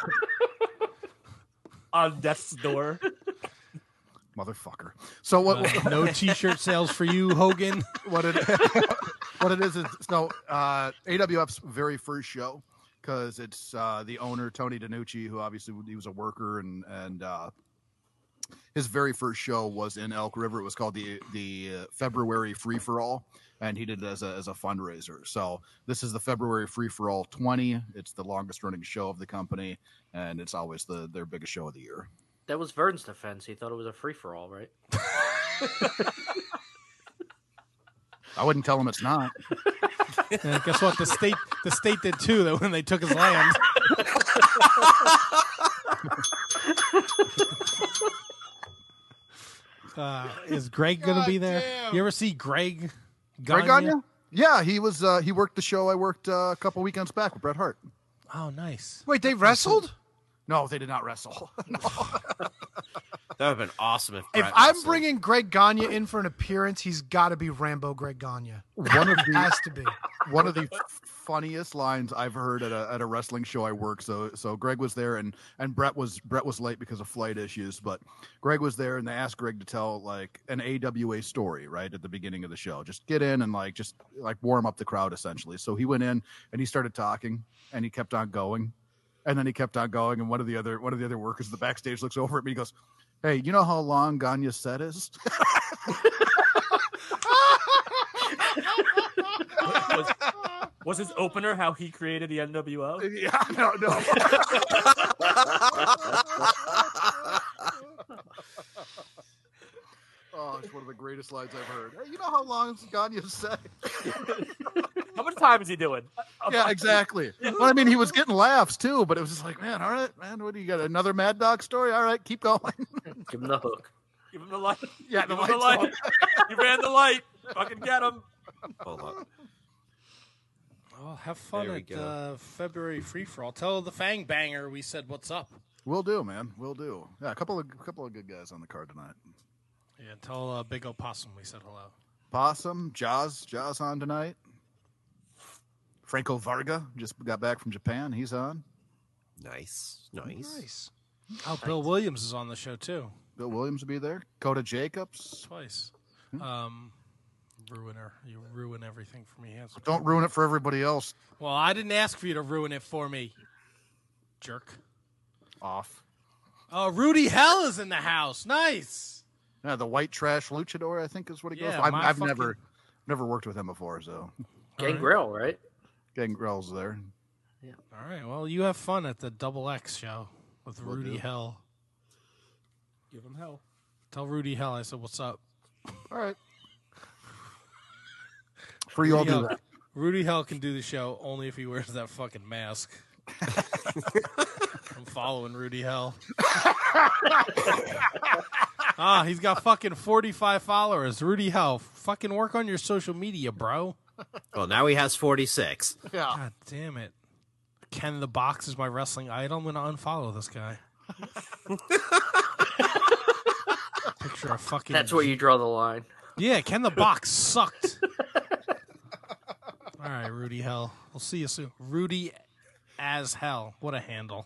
On death's door. motherfucker. So what? Uh, no T-shirt sales for you, Hogan. what it what it is is so uh, A W F's very first show because it's uh, the owner Tony DiNucci, who obviously he was a worker and and uh, his very first show was in Elk River. It was called the the uh, February Free for All, and he did it as a as a fundraiser. So this is the February Free for All twenty. It's the longest running show of the company, and it's always the their biggest show of the year. That was Vern's defense. He thought it was a free for all, right? I wouldn't tell him it's not. And guess what? The state, the state did too. That when they took his land. uh, is Greg gonna be there? damn. You ever see Greg? Greg Gagne? Gagne? Yeah, he was. Uh, he worked the show I worked uh, a couple weekends back with Bret Hart. Oh, nice. Wait, they wrestled? No, they did not wrestle. No. That would have been awesome if. If Brett I'm wrestled. bringing Greg Gagne in for an appearance, he's got to be Rambo Greg Gagne. One of the Has to be. one of the funniest lines I've heard at a at a wrestling show I worked. So so Greg was there and and Brett was Brett was late because of flight issues, but Greg was there and they asked Greg to tell like an A W A story right at the beginning of the show. Just get in and like just like warm up the crowd essentially. So he went in and he started talking and he kept on going. And then he kept on going, and one of the other one of the other workers in the backstage looks over at me and he goes, "Hey, you know how long Gagne's set is?" was, was his opener how he created the N W O? Yeah, no, no. Oh, it's one of the greatest lines I've heard. Hey, you know how long is Gagne's set? How much time is he doing? Yeah, exactly. Well, I mean, he was getting laughs too, but it was just like, man, all right, man, what do you got? Another Mad Dog story? All right, keep going. Give him the hook. Give him the light. Yeah, Give the him the light's light. He ran the light. Fucking get him. Hold on. Well, have fun There we at go. uh, February Free for All. Tell the Fang Banger we said what's up. Will do, man. Will do. Yeah, a couple of a couple of good guys on the card tonight. Yeah, tell uh, Big Opossum we said hello. Possum, Jaws, Jaws on tonight. Franco Varga just got back from Japan. He's on. Nice, nice. Nice. Oh, Bill Williams is on the show too. Bill Williams will be there. Coda Jacobs. Twice. Um, ruiner. You ruin everything for me, Hansel. Don't ruin it for everybody else. Well, I didn't ask for you to ruin it for me, jerk. Off. Oh, Rudy Hell is in the house. Nice. Yeah, the white trash luchador, I think is what he goes Yeah, by. I've, my I've fucking- never never worked with him before, so Gangrel, right? Gangrel's there. All right. Well, you have fun at the Double X show with Will Rudy do. Hell. Give him hell. Tell Rudy Hell I said, what's up? All right. For you all Rudy do Hell, that. Rudy Hell can do the show only if he wears that fucking mask. I'm following Rudy Hell. Ah, he's got fucking forty-five followers. Rudy Hell, fucking work on your social media, bro. Well, now he has forty-six. Yeah. God damn it. Ken the Box is my wrestling idol. I'm going to unfollow this guy. Picture of fucking... That's where you draw the line. Yeah, Ken the Box sucked. All right, Rudy Hell. We'll see you soon. Rudy as Hell. What a handle.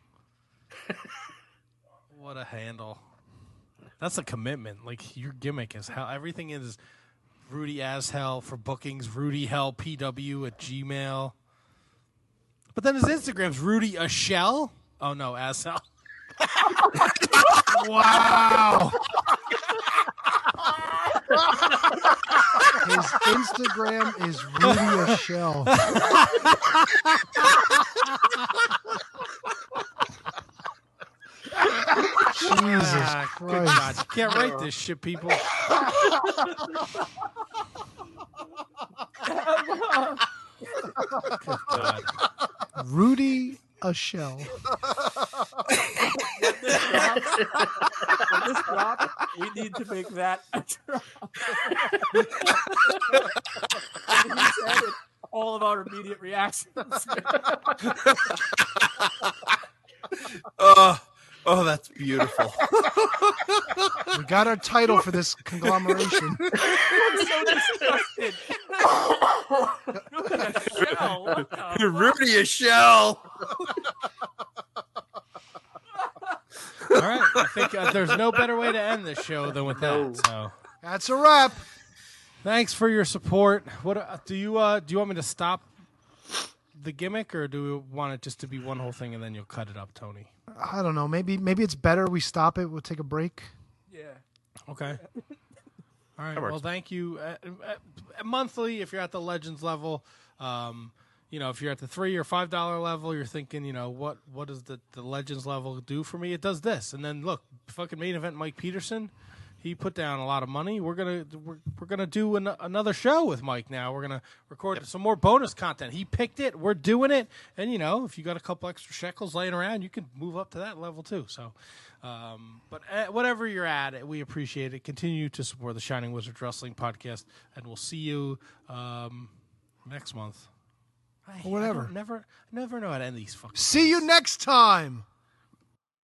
What a handle. That's a commitment. Like, your gimmick is hell. Everything is Rudy as Hell for bookings. Rudy Hell P W at Gmail. But then his Instagram's Rudy a Shell. Oh, no, as Hell. Wow. His Instagram is Rudy a Shell. Jesus Ah, good Christ. God. You can't write this shit, people. Good God. Rudy a Shell. When this drops, we need to make that a drop. When he said it, all of our immediate reactions. Oh, oh, that's beautiful. We got our title for this conglomeration. I'm so disgusted. Rudy a Shell. What the Rudy a Shell. All right. I think uh, there's no better way to end this show than with that. So That's a wrap. thanks for your support. What uh, do you uh, do? You want me to stop the gimmick, or do we want it just to be one whole thing and then you'll cut it up, Tony? I don't know. Maybe maybe it's better we stop it. We'll take a break. Yeah. Okay. All right. That works. Well, thank you. Uh, uh, monthly, if you're at the Legends level, um, you know, if you're at the three or five dollar level, you're thinking, you know, what what does the, the Legends level do for me? It does this, and then look, fucking main event Mike Peterson, he put down a lot of money. We're gonna we're, we're gonna do an, another show with Mike now. We're gonna record some more bonus content. He picked it. We're doing it, and you know, if you got a couple extra shekels laying around, you can move up to that level too. So. Um, but uh, whatever you're at, we appreciate it. Continue to support the Shining Wizards Wrestling Podcast, and we'll see you um, next month. I, Or whatever. I don't- never, never know how to end these fucking. See you next time.